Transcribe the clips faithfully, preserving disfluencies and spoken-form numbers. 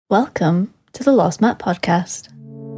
Welcome to the Lost Map Podcast.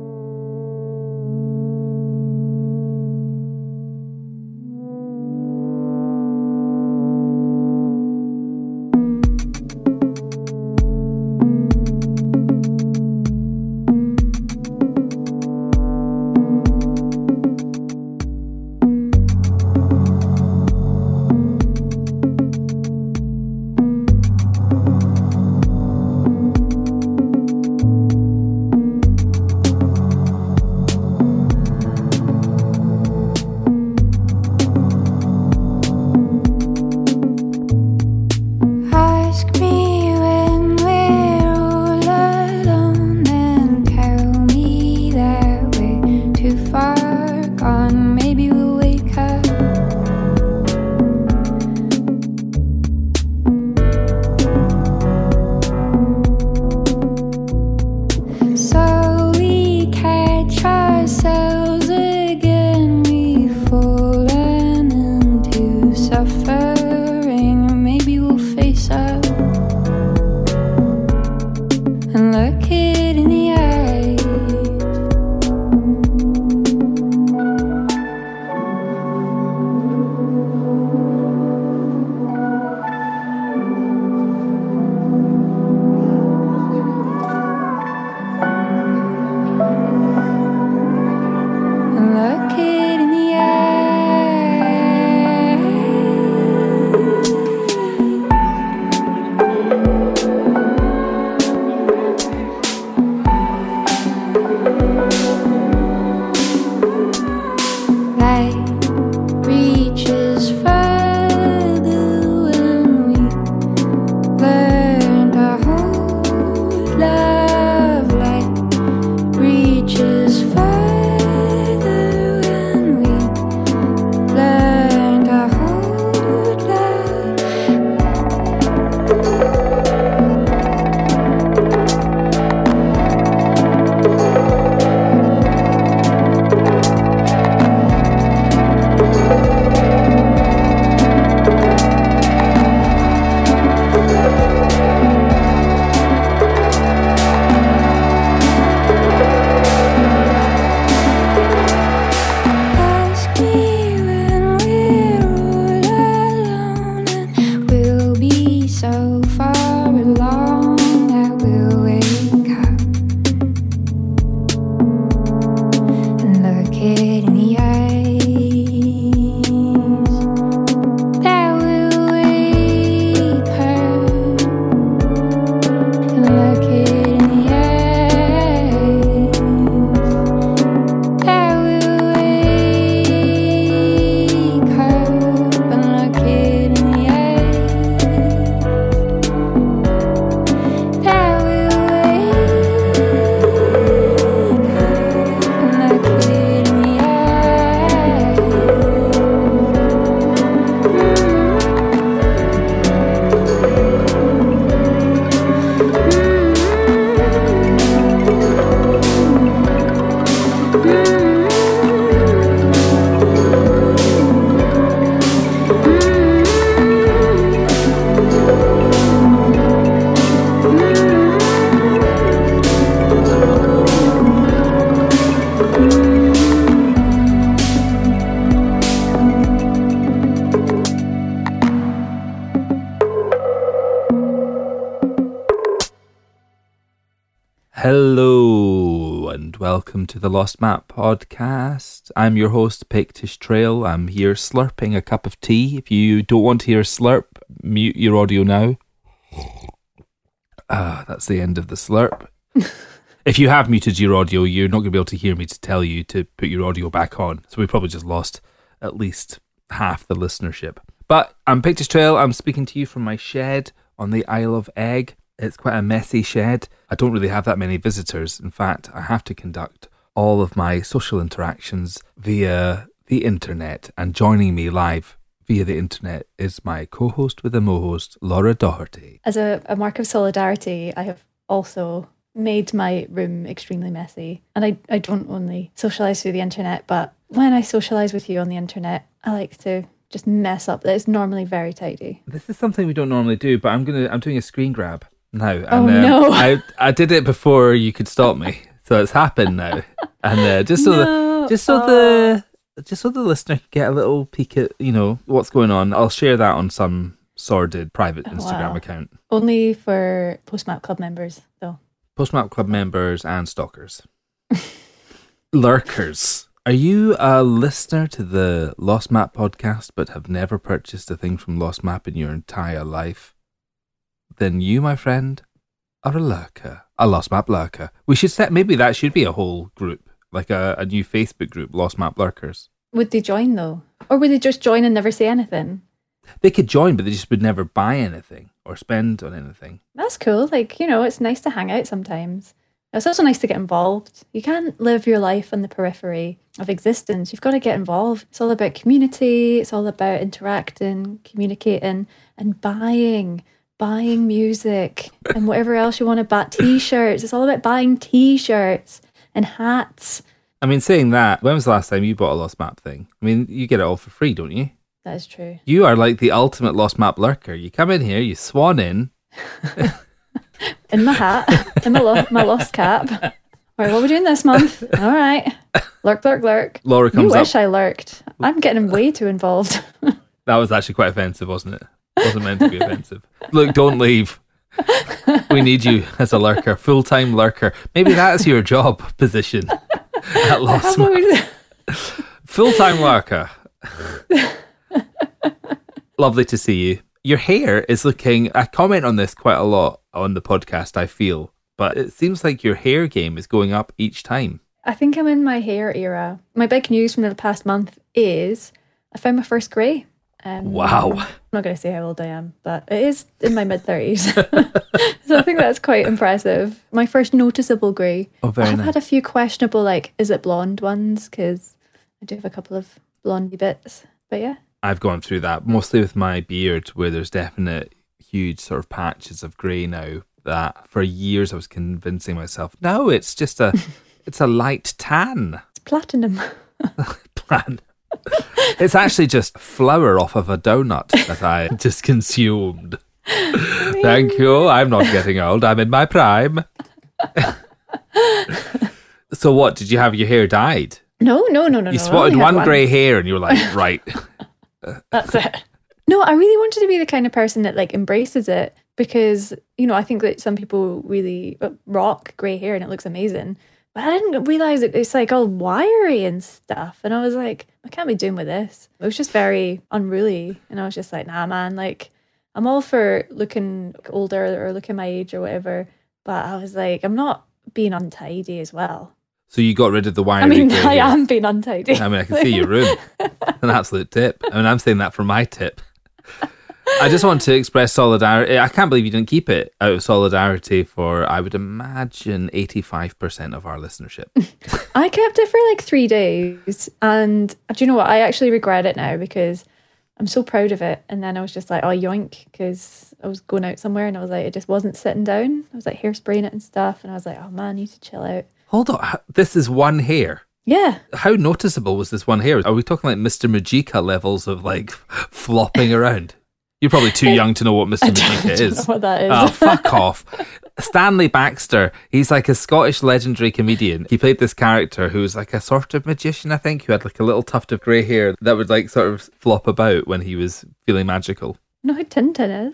Hello and welcome to the Lost Map Podcast. I'm your host, Pictish Trail. I'm here slurping a cup of tea. If you don't want to hear a slurp, mute your audio now. Ah, that's the end of the slurp. If you have muted your audio, you're not going to be able to hear me to tell you to put your audio back on. So we probably just lost at least half the listenership. But I'm Pictish Trail. I'm speaking to you from my shed on the Isle of Egg. It's quite a messy shed. I don't really have that many visitors. In fact, I have to conduct all of my social interactions via the internet. And joining me live via the internet is my co-host with the mo-host, Laura Doherty. As a, a mark of solidarity, I have also made my room extremely messy. And I, I don't only socialise through the internet, but when I socialise with you on the internet, I like to just mess up. It's normally very tidy. This is something we don't normally do, but I'm gonna I'm doing a screen grab. now. And, Oh, um, no. I I did it before you could stop me, so it's happened now. And uh, just so No. the just so Oh. the just so the listener can get a little peek at, you know, what's going on, I'll share that on some sordid private Instagram Wow. account. Only for Postmap Club members, though. Postmap Club members and stalkers. Lurkers. Are you a listener to the Lost Map podcast but have never purchased a thing from Lost Map in your entire life? Then you, my friend, are a lurker. A Lost Map lurker. We should set, maybe that should be a whole group, like a, a new Facebook group, Lost Map lurkers. Would they join, though? Or would they just join and never say anything? They could join, but they just would never buy anything or spend on anything. That's cool. Like, you know, it's nice to hang out sometimes. It's also nice to get involved. You can't live your life on the periphery of existence. You've got to get involved. It's all about community. It's all about interacting, communicating, and buying. Buying music and whatever else you want to buy. T-shirts. It's all about buying T-shirts and hats. I mean, saying that, when was the last time you bought a Lost Map thing? I mean, you get it all for free, don't you? That is true. You are like the ultimate Lost Map lurker. You come in here, you swan in. In my hat, in my, lo- my lost cap. All right, what are we doing this month? All right. Lurk, lurk, lurk. Laura You comes wish up. I lurked. I'm getting way too involved. That was actually quite offensive, wasn't it? It wasn't meant to be offensive. Look, don't leave. We need you as a lurker, full-time lurker. Maybe that's your job position at Lost How Map. about Full-time lurker. Lovely to see you. Your hair is looking... I comment on this quite a lot on the podcast, I feel. But it seems like your hair game is going up each time. I think I'm in my hair era. My big news from the past month is I found my first grey. Um, Wow. I'm not going to say how old I am, but it is in my mid-thirties. So I think that's quite impressive. My first noticeable grey. Oh, very I've nice. had a few questionable, like, is it blonde ones? Because I do have a couple of blondie bits. But yeah. I've gone through that, mostly with my beard, where there's definite huge sort of patches of grey now that for years I was convincing myself, no, it's just a, it's a light tan. It's platinum. Plan. It's actually just flour off of a donut that I just consumed. Thank you. I'm not getting old. I'm in my prime. So what, did you have your hair dyed? No, no, no, no. You no. I spotted only had one grey hair and you were like, right. That's it. No, I really wanted to be the kind of person that like embraces it because, you know, I think that some people really rock grey hair and it looks amazing. But I didn't realise that it's like all wiry and stuff. And I was like, I can't be doing with this. It was just very unruly. And I was just like, nah, man, like I'm all for looking older or looking my age or whatever. But I was like, I'm not being untidy as well. So you got rid of the wiry I mean, grey I hair. am being untidy. I mean, I can see your room. An absolute tip. I mean, I'm saying that for my tip. I just want to express solidarity. I can't believe you didn't keep it out of solidarity for, I would imagine, eighty-five percent of our listenership. I kept it for like three days. And do you know what? I actually regret it now because I'm so proud of it. And then I was just like, oh, yoink, because I was going out somewhere and I was like, it just wasn't sitting down. I was like hairspraying it and stuff. And I was like, oh man, I need to chill out. Hold on. This is one hair. Yeah. How noticeable was this one hair? Are we talking like Mister Majika levels of like flopping around? You're probably too young to know what Mister I don't, I Majika don't is. know what that is. Oh, fuck off. Stanley Baxter, he's like a Scottish legendary comedian. He played this character who was like a sort of magician, I think, who had like a little tuft of grey hair that would like sort of flop about when he was feeling magical. You know who Tintin is?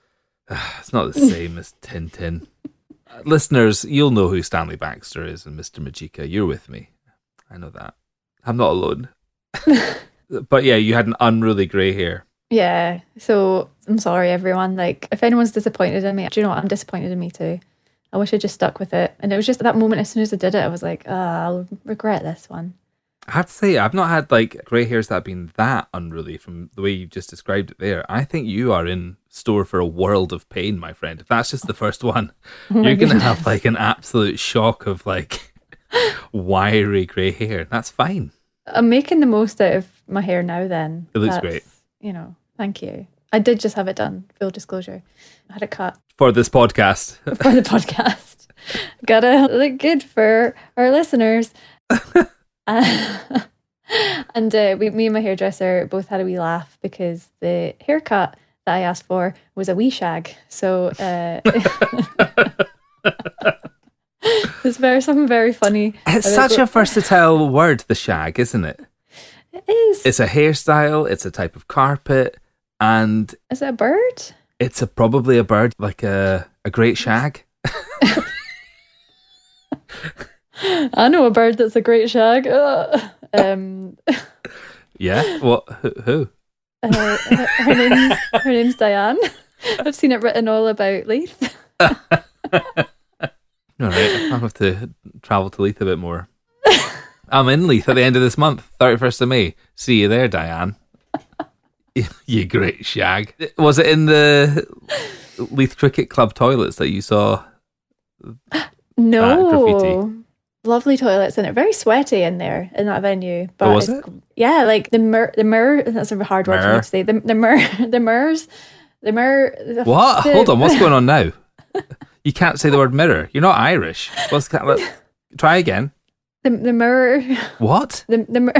It's not the same as Tintin. Uh, listeners, you'll know who Stanley Baxter is and Mister Majika. You're with me. I know that. I'm not alone. But yeah, you had an unruly grey hair. Yeah. So I'm sorry, everyone. Like, if anyone's disappointed in me, do you know what? I'm disappointed in me too. I wish I just stuck with it. And it was just at that moment, as soon as I did it, I was like, ah, I'll regret this one. I have to say, I've not had like grey hairs that have been that unruly from the way you just described it there. I think you are in store for a world of pain, my friend. If that's just the first one, Oh you're going to have like an absolute shock of like wiry grey hair. That's fine. I'm making the most out of my hair now then. It looks That's, great. You know, thank you. I did just have it done, full disclosure. I had it cut For this podcast. for the podcast. Gotta look good for our listeners. uh, and uh, we, me and my hairdresser both had a wee laugh because the haircut that I asked for was a wee shag. So uh, it's very something very funny. It's such a versatile word, the shag, isn't it? It is. It's a hairstyle, it's a type of carpet, and Is it a bird? it's a, probably a bird, like a, a great shag. I know a bird that's a great shag. Ugh. Um, Yeah? What? Who? who? uh, her name's her name's Diane. I've seen it written all about Leith. All right, I'll have to travel to Leith a bit more. I'm in Leith at the end of this month, thirty-first of May. See you there, Diane. You great shag. Was it in the Leith Cricket Club toilets that you saw? No. graffiti? Lovely toilets, and they're very sweaty in there in that venue. But Oh, was it's- it? Yeah, like the mir, the mir. That's a hard word for me Mir. to say. The the mir, the mirs, the mir. The, What? the- Hold on, what's going on now? You can't say the word mirror. You're not Irish. What's that? Let, try again. The the mirror. What? The the mir,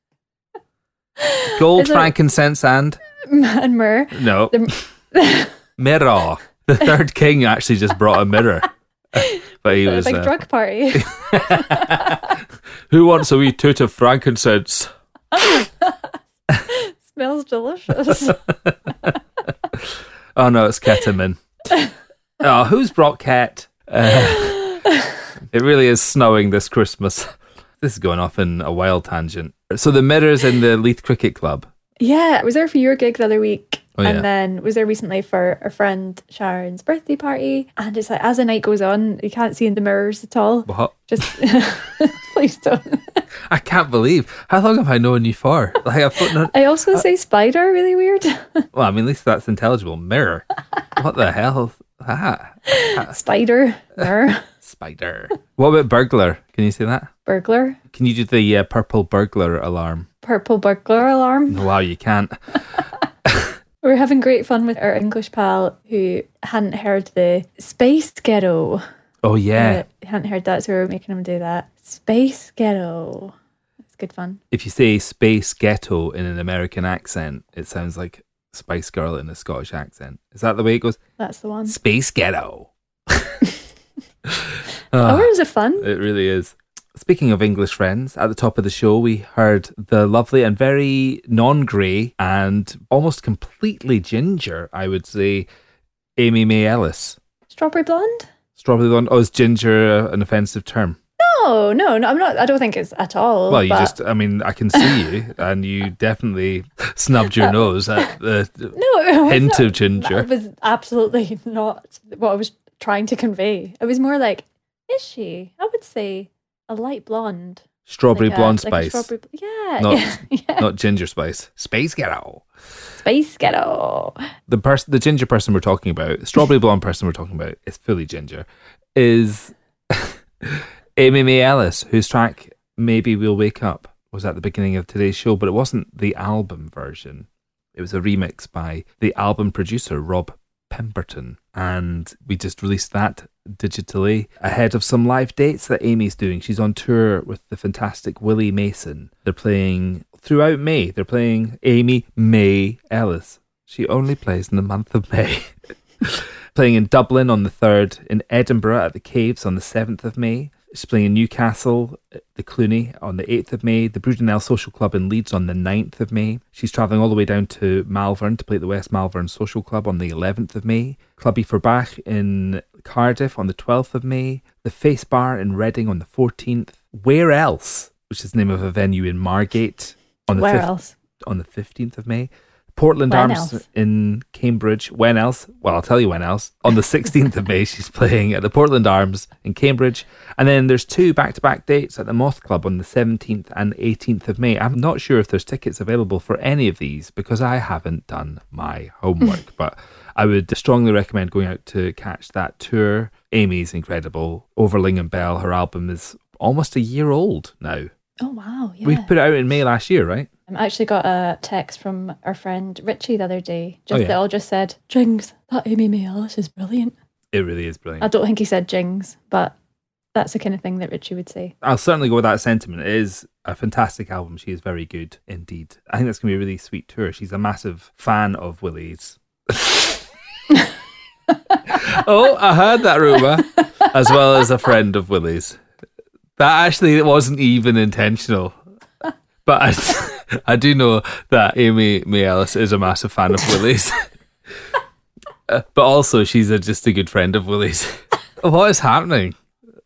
Gold, Is it- frankincense, and and mir. no The, mirror. The third king actually just brought a mirror, but he a was. big Uh, drug party. Who wants a wee toot of frankincense? Smells delicious. Oh no, it's ketamine. Oh, who's brought ket? Uh, it really is snowing this Christmas. This is going off in a wild tangent. So the mirrors in the Leith Cricket Club. Yeah, I was there for your gig the other week. Oh, yeah. And then was there recently for our friend Sharon's birthday party. And it's like, as the night goes on, you can't see in the mirrors at all. What? Just, please don't. I can't believe. How long have I known you for? Like I've put no, I also say spider, really weird. well, I mean, at least that's intelligible. Mirror. What the hell? Ah, Spider, mirror, spider. What about burglar? Can you say that? burglar, Can you do the uh, purple burglar alarm? purple burglar alarm. Wow, you can't. We were having great fun with our English pal who hadn't heard the Space Ghetto. Oh yeah. Uh, hadn't heard that, so we were making him do that. Space Ghetto. It's good fun. If you say space ghetto in an American accent, it sounds like Spice Girl in a Scottish accent. Is that the way it goes? That's the one. Space ghetto. Oh, Ah, is it fun? it really is. Speaking of English friends, at the top of the show, we heard the lovely and very non-grey and almost completely ginger, I would say, Amy May Ellis. Strawberry blonde? Strawberry blonde. Oh, is ginger an offensive term? No, no, no. I'm not. I don't think it's at all. Well, you but- just, I mean, I can see you, and you definitely snubbed your nose at the no it was hint not- of ginger. That was absolutely not what I was trying to convey. It was more like, is she? I would say a light blonde. Strawberry Like a- blonde like a spice, strawberry, yeah, Not- yeah, yeah. not ginger spice. Space ghetto. Space Ghetto. The person, the ginger person we're talking about, the strawberry blonde person we're talking about, is fully ginger, is Amy May Ellis, whose track Maybe We'll Wake Up was at the beginning of today's show, but it wasn't the album version. It was a remix by the album producer, Rob Pemberton. And we just released that digitally ahead of some live dates that Amy's doing. She's on tour with the fantastic Willie Mason. They're playing throughout May. They're playing Amy May Ellis. She only plays in the month of May. Playing in Dublin on the third, in Edinburgh at the Caves on the seventh of May. She's playing in Newcastle, the Cluny, on the eighth of May, the Brudenell Social Club in Leeds on the ninth of May. She's travelling all the way down to Malvern to play at the West Malvern Social Club on the eleventh of May. Clubby for Bach in Cardiff on the twelfth of May. The Face Bar in Reading on the fourteenth. Where Else, which is the name of a venue in Margate on the Where fifth, else? on the fifteenth of May. Portland When Arms else? in Cambridge. When else? Well, I'll tell you when else. On the sixteenth of May, she's playing at the Portland Arms in Cambridge. And then there's two back-to-back dates at the Moth Club on the seventeenth and eighteenth of May. I'm not sure if there's tickets available for any of these because I haven't done my homework. But I would strongly recommend going out to catch that tour. Amy's incredible. Overling and Bell, her album is almost a year old now. Oh wow! Yeah. We put it out in May last year, right? I actually got a text from our friend Richie the other day. Just Oh, yeah. that all just said, "Jings, that Amy May Ellis is brilliant." It really is brilliant. I don't think he said Jings, but that's the kind of thing that Richie would say. I'll certainly go with that sentiment. It is a fantastic album. She is very good indeed. I think that's going to be a really sweet tour. She's a massive fan of Willie's. Oh, I heard that rumour, as well as a friend of Willie's. That actually wasn't even intentional. But I, I do know that Amy May Ellis is a massive fan of Willie's. uh, but also, she's a, just a good friend of Willie's. What is happening?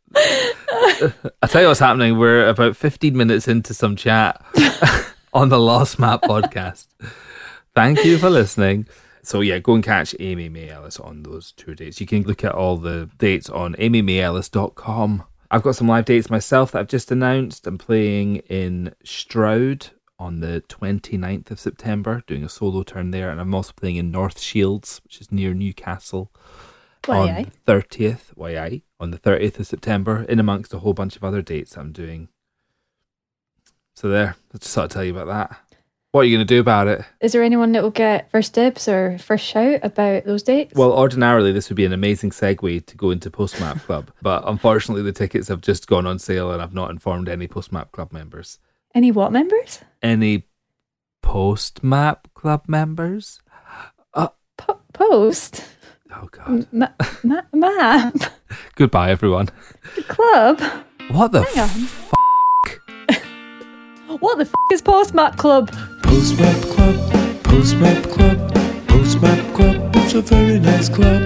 I tell you what's happening. We're about fifteen minutes into some chat on the Lost Map podcast. Thank you for listening. So yeah, go and catch Amy May Ellis on those tour dates. You can look at all the dates on amy may ellis dot com. I've got some live dates myself that I've just announced. I'm playing in Stroud on the twenty-ninth of September, doing a solo turn there, and I'm also playing in North Shields, which is near Newcastle, Why, on the thirtieth. Why I? On the thirtieth of September, in amongst a whole bunch of other dates that I'm doing. So there, I just thought I'd tell you about that. What are you going to do about it? Is there anyone that will get first dibs or first shout about those dates? Well, ordinarily this would be an amazing segue to go into Postmap Club, but unfortunately the tickets have just gone on sale and I've not informed any Postmap Club members. Any what members? Any Postmap Club members? Uh, Po- post? oh, God. Ma- ma- map? Goodbye, everyone. The club? What the Hang on. f***? What the f*** is Postmap Club? Postmap Club, Postmap Club, Postmap Club, it's a very nice club.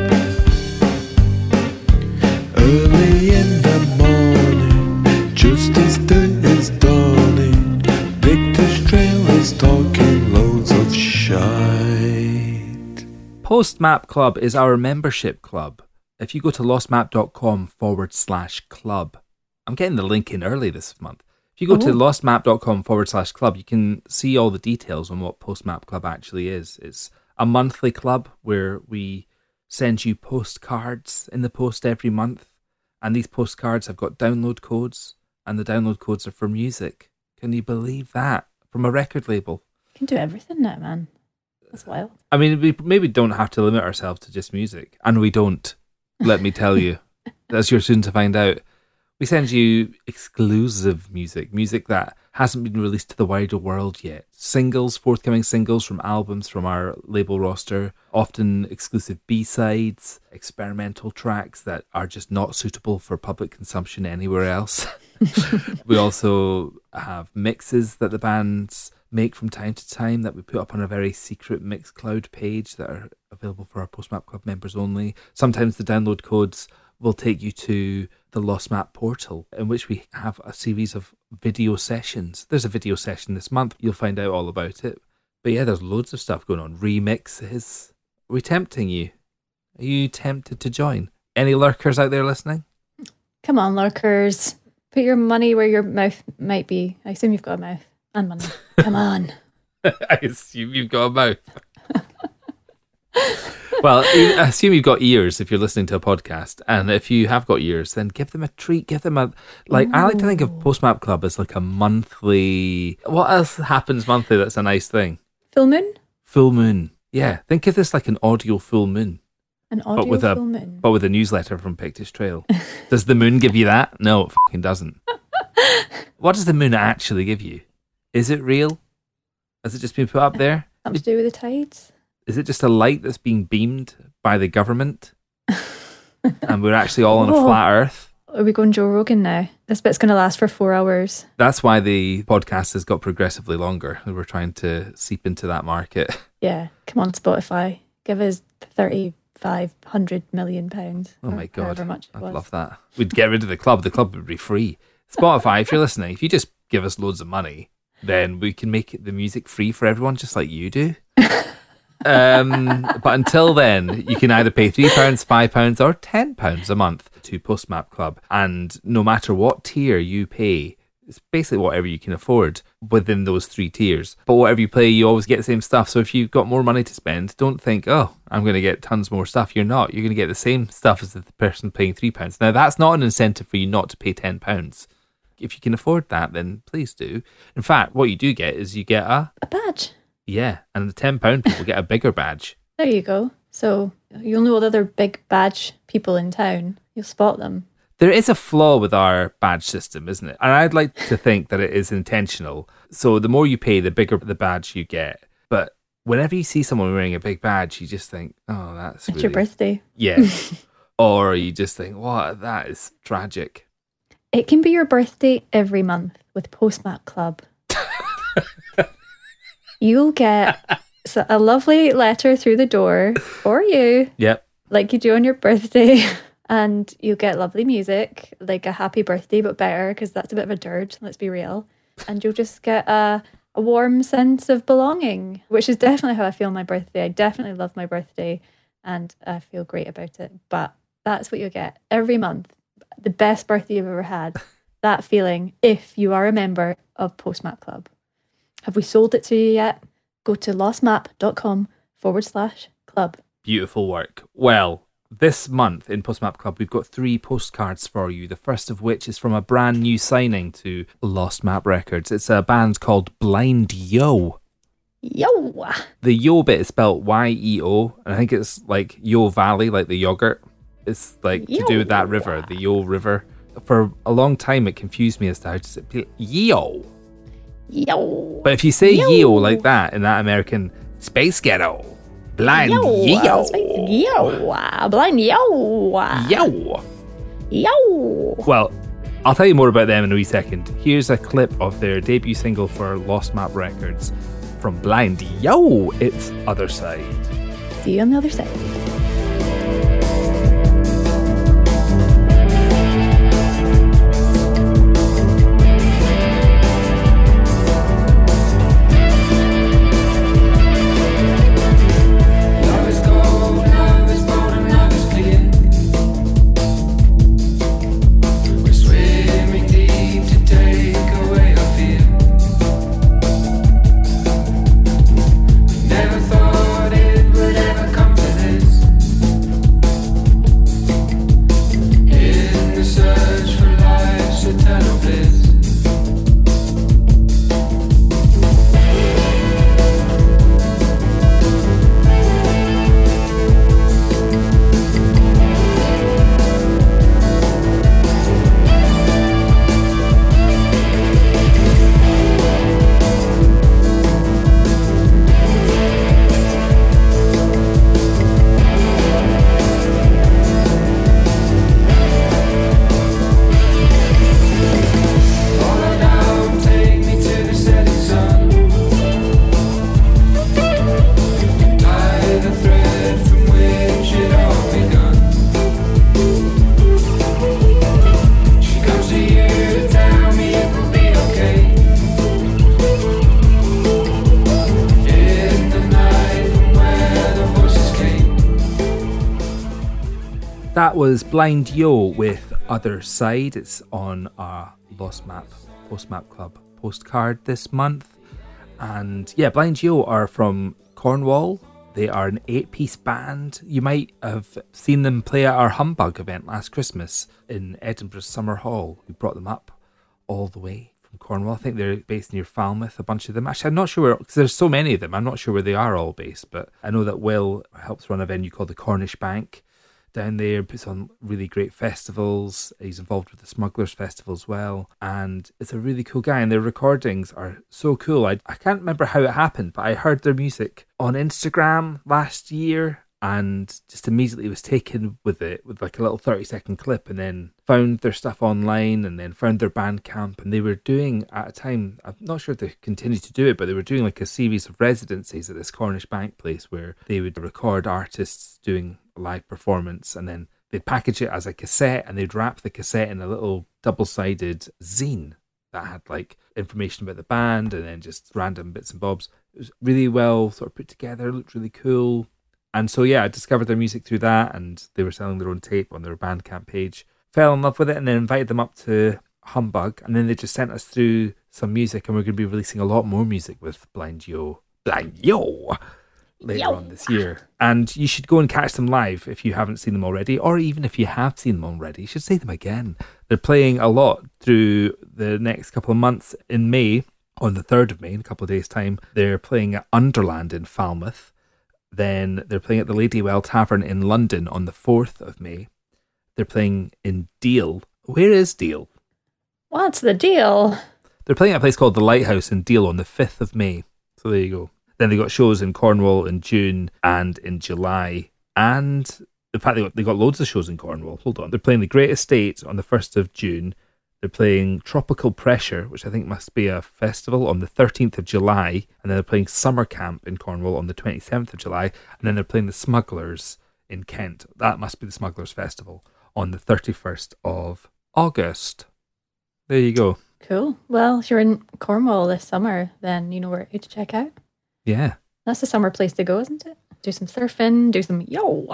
Early in the morning, just as day is dawning, Victor's Trail is talking loads of shite. Postmap Club is our membership club. If you go to lostmap.com forward slash club, I'm getting the link in early this month. If you go to Oh. lostmap.com forward slash club, you can see all the details on what Postmap Club actually is. It's a monthly club where we send you postcards in the post every month. And these postcards have got download codes, and the download codes are for music. Can you believe that? From a record label. You can do everything now, man. That's wild. I mean, we maybe don't have to limit ourselves to just music. And we don't, let me tell you. As you're soon to find out. We send you exclusive music, music that hasn't been released to the wider world yet. Singles, forthcoming singles from albums from our label roster, often exclusive B-sides, experimental tracks that are just not suitable for public consumption anywhere else. We also have mixes that the bands make from time to time that we put up on a very secret Mixcloud page that are available for our Postmap Club members only. Sometimes the download codes will take you to the Lost Map portal, in which we have a series of video sessions. There's a video session this month. You'll find out all about it. But yeah, there's loads of stuff going on. Remixes. Are we tempting you? Are you tempted to join? Any lurkers out there listening? Come on, lurkers. Put your money where your mouth might be. I assume you've got a mouth and money. Come on. I assume you've got a mouth. Well, I assume you've got ears if you're listening to a podcast, and if you have got ears, then give them a treat. Give them a like. Ooh. I like to think of Postmap Club as like a monthly. What else happens monthly? That's a nice thing. Full moon. Full moon. Yeah, think of this like an audio full moon. An audio but with full a, moon. But with a newsletter from Pictish Trail. Does the moon give you that? No, it fucking doesn't. What does the moon actually give you? Is it real? Has it just been put up there? Something to do with the tides? Is it just a light that's being beamed by the government? And we're actually all on a Whoa. flat earth? Are we going Joe Rogan now? This bit's going to last for four hours. That's why the podcast has got progressively longer. We're trying to seep into that market. Yeah. Come on, Spotify. Give us thirty-five hundred million pounds. Oh my God. However much it I'd was. love that. We'd get rid of the club. The club would be free. Spotify, if you're listening, if you just give us loads of money, then we can make the music free for everyone, just like you do. um, but until then, you can either pay three pounds, five pounds, or ten pounds a month to Postmap Club. And no matter what tier you pay, it's basically whatever you can afford within those three tiers. But whatever you play, you always get the same stuff. So if you've got more money to spend, don't think, oh, I'm going to get tons more stuff. You're not. You're going to get the same stuff as the person paying three pounds. Now, that's not an incentive for you not to pay ten pounds. If you can afford that, then please do. In fact, what you do get is you get a... A badge. Yeah, and the ten pound people get a bigger badge. There you go. So you'll know the other big badge people in town. You'll spot them. There is a flaw with our badge system, isn't it? And I'd like to think that it is intentional. So the more you pay, the bigger the badge you get. But whenever you see someone wearing a big badge, you just think, oh, that's It's really... your birthday. Yeah. Or you just think, what, that is tragic. It can be your birthday every month with Postmap Club. You'll get so- a lovely letter through the door for you, Yep. like you do on your birthday. And you'll get lovely music, like a happy birthday, but better, because that's a bit of a dirge, let's be real. And you'll just get a, a warm sense of belonging, which is definitely how I feel on my birthday. I definitely love my birthday and I feel great about it. But that's what you'll get every month. The best birthday you've ever had. That feeling, if you are a member of Postmap Club. Have we sold it to you yet? Go to lostmap.com forward slash club. Beautiful work. Well, this month in Postmap Club, we've got three postcards for you. The first of which is from a brand new signing to Lost Map Records. It's a band called Blind Yo. Yo! The Yo bit is spelled Y E O, and I think it's like Yo Valley, like the yogurt. It's like to do with that river, the Yo River. For a long time, it confused me as to how to say it. Yo. Yo! But if you say Yo. Yo like that in that American space ghetto, Blind Yo! Yo. Yo! Blind yo! Yo. Yo! Well, I'll tell you more about them in a wee second. Here's a clip of their debut single for Lost Map Records from Blind Yo. It's Other Side. See you on the other side. That was Blind Yo with Other Side. It's on our Lost Map, Postmap Club postcard this month. And yeah, Blind Yo are from Cornwall. They are an eight-piece band. You might have seen them play at our Humbug event last Christmas in Edinburgh Summer Hall. We brought them up all the way from Cornwall. I think they're based near Falmouth, a bunch of them. Actually, I'm not sure where, because there's so many of them. I'm not sure where they are all based, but I know that Will helps run a venue called the Cornish Bank down there, puts on really great festivals. He's involved with the Smugglers Festival as well, and it's a really cool guy, and their recordings are so cool. I, I can't remember how it happened, but I heard their music on Instagram last year and just immediately was taken with it, with like a little thirty second clip, and then found their stuff online, and then found their Bandcamp. And they were doing, at a time, I'm not sure if they continue to do it, but they were doing like a series of residencies at this Cornish Bank place where they would record artists doing a live performance, and then they'd package it as a cassette, and they'd wrap the cassette in a little double-sided zine that had like information about the band and then just random bits and bobs. It was really well sort of put together, looked really cool. And so yeah, I discovered their music through that, and they were selling their own tape on their Bandcamp page. Fell in love with it, and then invited them up to Humbug, and then they just sent us through some music, and we're going to be releasing a lot more music with Blind Yo. Blind Yo! Later Yo. on this year. And you should go and catch them live if you haven't seen them already, or even if you have seen them already, you should see them again. They're playing a lot through the next couple of months. In May, on the third of May, in a couple of days' time, they're playing at Underland in Falmouth. Then they're playing at the Ladywell Tavern in London on the fourth of May. They're playing in Deal. Where is Deal? What's the deal? They're playing at a place called The Lighthouse in Deal on the fifth of May. So there you go. Then they got shows in Cornwall in June and in July. And in fact, they got, they got loads of shows in Cornwall. Hold on. They're playing the Great Estate on the first of June. They're playing Tropical Pressure, which I think must be a festival, on the thirteenth of July. And then they're playing Summer Camp in Cornwall on the twenty-seventh of July. And then they're playing the Smugglers in Kent. That must be the Smugglers Festival on the thirty-first of August. There you go. Cool. Well, if you're in Cornwall this summer, then you know where to check out. Yeah. That's the summer place to go, isn't it? Do some surfing, do some yo.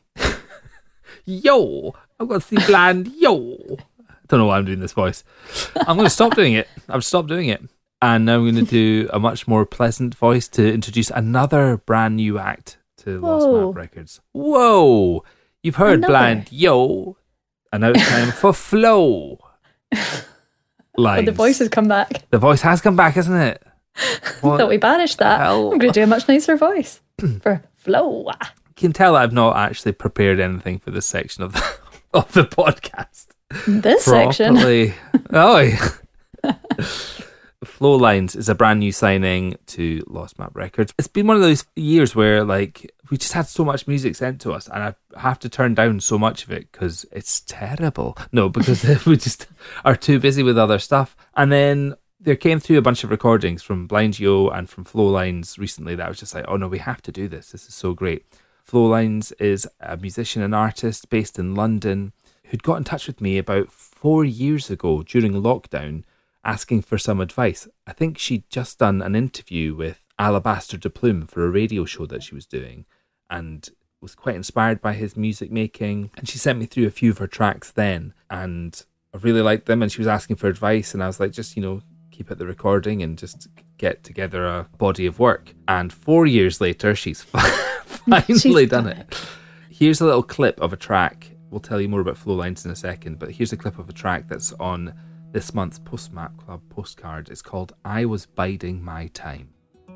Yo, I've got to see Bland. Yo. I don't know why I'm doing this voice. I'm going to stop doing it. I've stopped doing it. And now I'm going to do a much more pleasant voice to introduce another brand new act to Lost Whoa. Map Records. Whoa. You've heard Another. Bland. Yo. And now it's time for Flow. Lines. But the voice has come back. The voice has come back, isn't it? What Thought we banished that. hell? I'm going to do a much nicer voice for flow. You can tell I've not actually prepared anything for this section of the, of the podcast. This section. Properly. Oh, yeah. Flow Lines is a brand new signing to Lost Map Records. It's been one of those years where, like, we just had so much music sent to us, and I have to turn down so much of it because it's terrible. No, because we just are too busy with other stuff. And then there came through a bunch of recordings from Blind Yo and from Flow Lines recently that I was just like, oh no, we have to do this. This is so great. Flow Lines is a musician and artist based in London who'd got in touch with me about four years ago during lockdown asking for some advice. I think she'd just done an interview with Alabaster de Plume for a radio show that she was doing and was quite inspired by his music making. And she sent me through a few of her tracks then, and I really liked them, and she was asking for advice, and I was like, just, you know, keep at the recording and just get together a body of work. And four years later, she's finally She's done back. it. Here's a little clip of a track. We'll tell you more about Flow Lines in a second, but here's a clip of a track that's on this month's Postmap Club postcard. It's called I Was Biding My Time.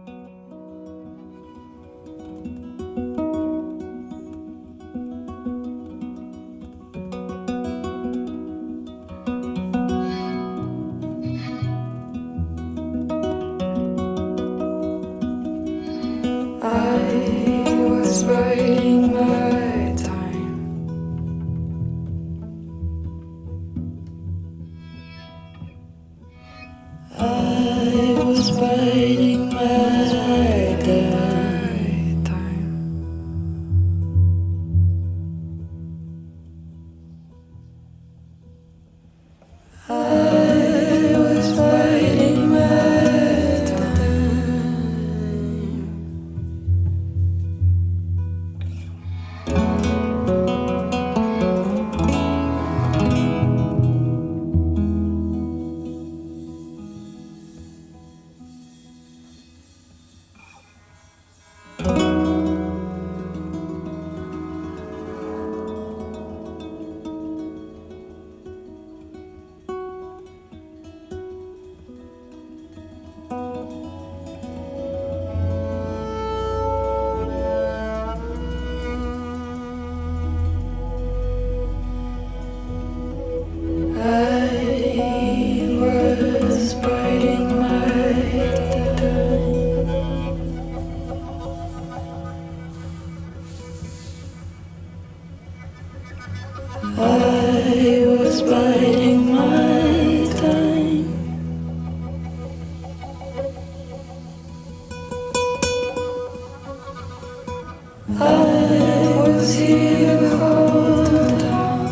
I was biding my time. I was biding my time. I was biding my time. I was biding my time. I was biding my time. I was here the whole time.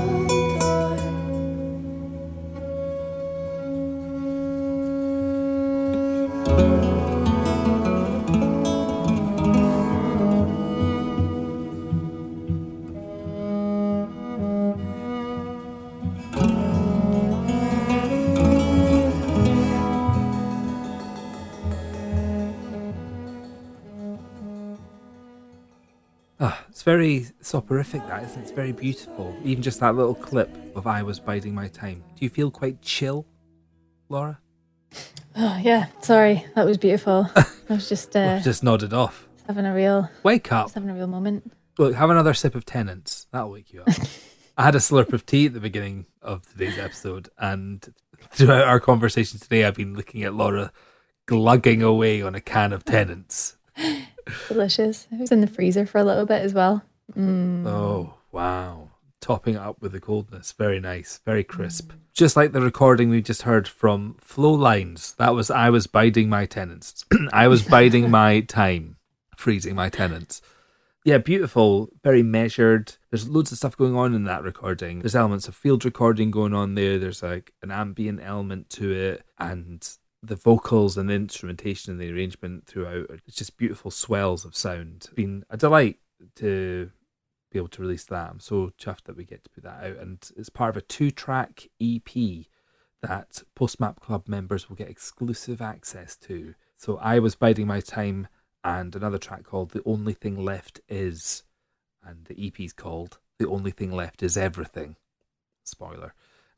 Ah, it's very soporific, that, isn't it? It's very beautiful. Even just that little clip of I Was Biding My Time. Do you feel quite chill, Laura? Oh, yeah. Sorry. That was beautiful. I was just, uh, Just nodded off. having a real, Wake up. just having a real moment. Look, have another sip of Tennent's. That'll wake you up. I had a slurp of tea at the beginning of today's episode, and throughout our conversation today, I've been looking at Laura glugging away on a can of Tennent's. Delicious. It was in the freezer for a little bit as well. Mm. Oh, wow. Topping it up with the coldness. Very nice. Very crisp. Just like the recording we just heard from Flow Lines. That was I was biding my tenants. I was biding my time. Freezing my tenants. Yeah, beautiful. Very measured. There's loads of stuff going on in that recording. There's elements of field recording going on there. There's like an ambient element to it. And the vocals and the instrumentation and the arrangement throughout. It's just beautiful swells of sound. It's been a delight to be able to release that. I'm so chuffed that we get to put that out, and it's part of a two-track E P that Postmap Club members will get exclusive access to. So I was biding my time, and another track called The Only Thing Left Is, and the E P's called The Only Thing Left Is Everything. Spoiler.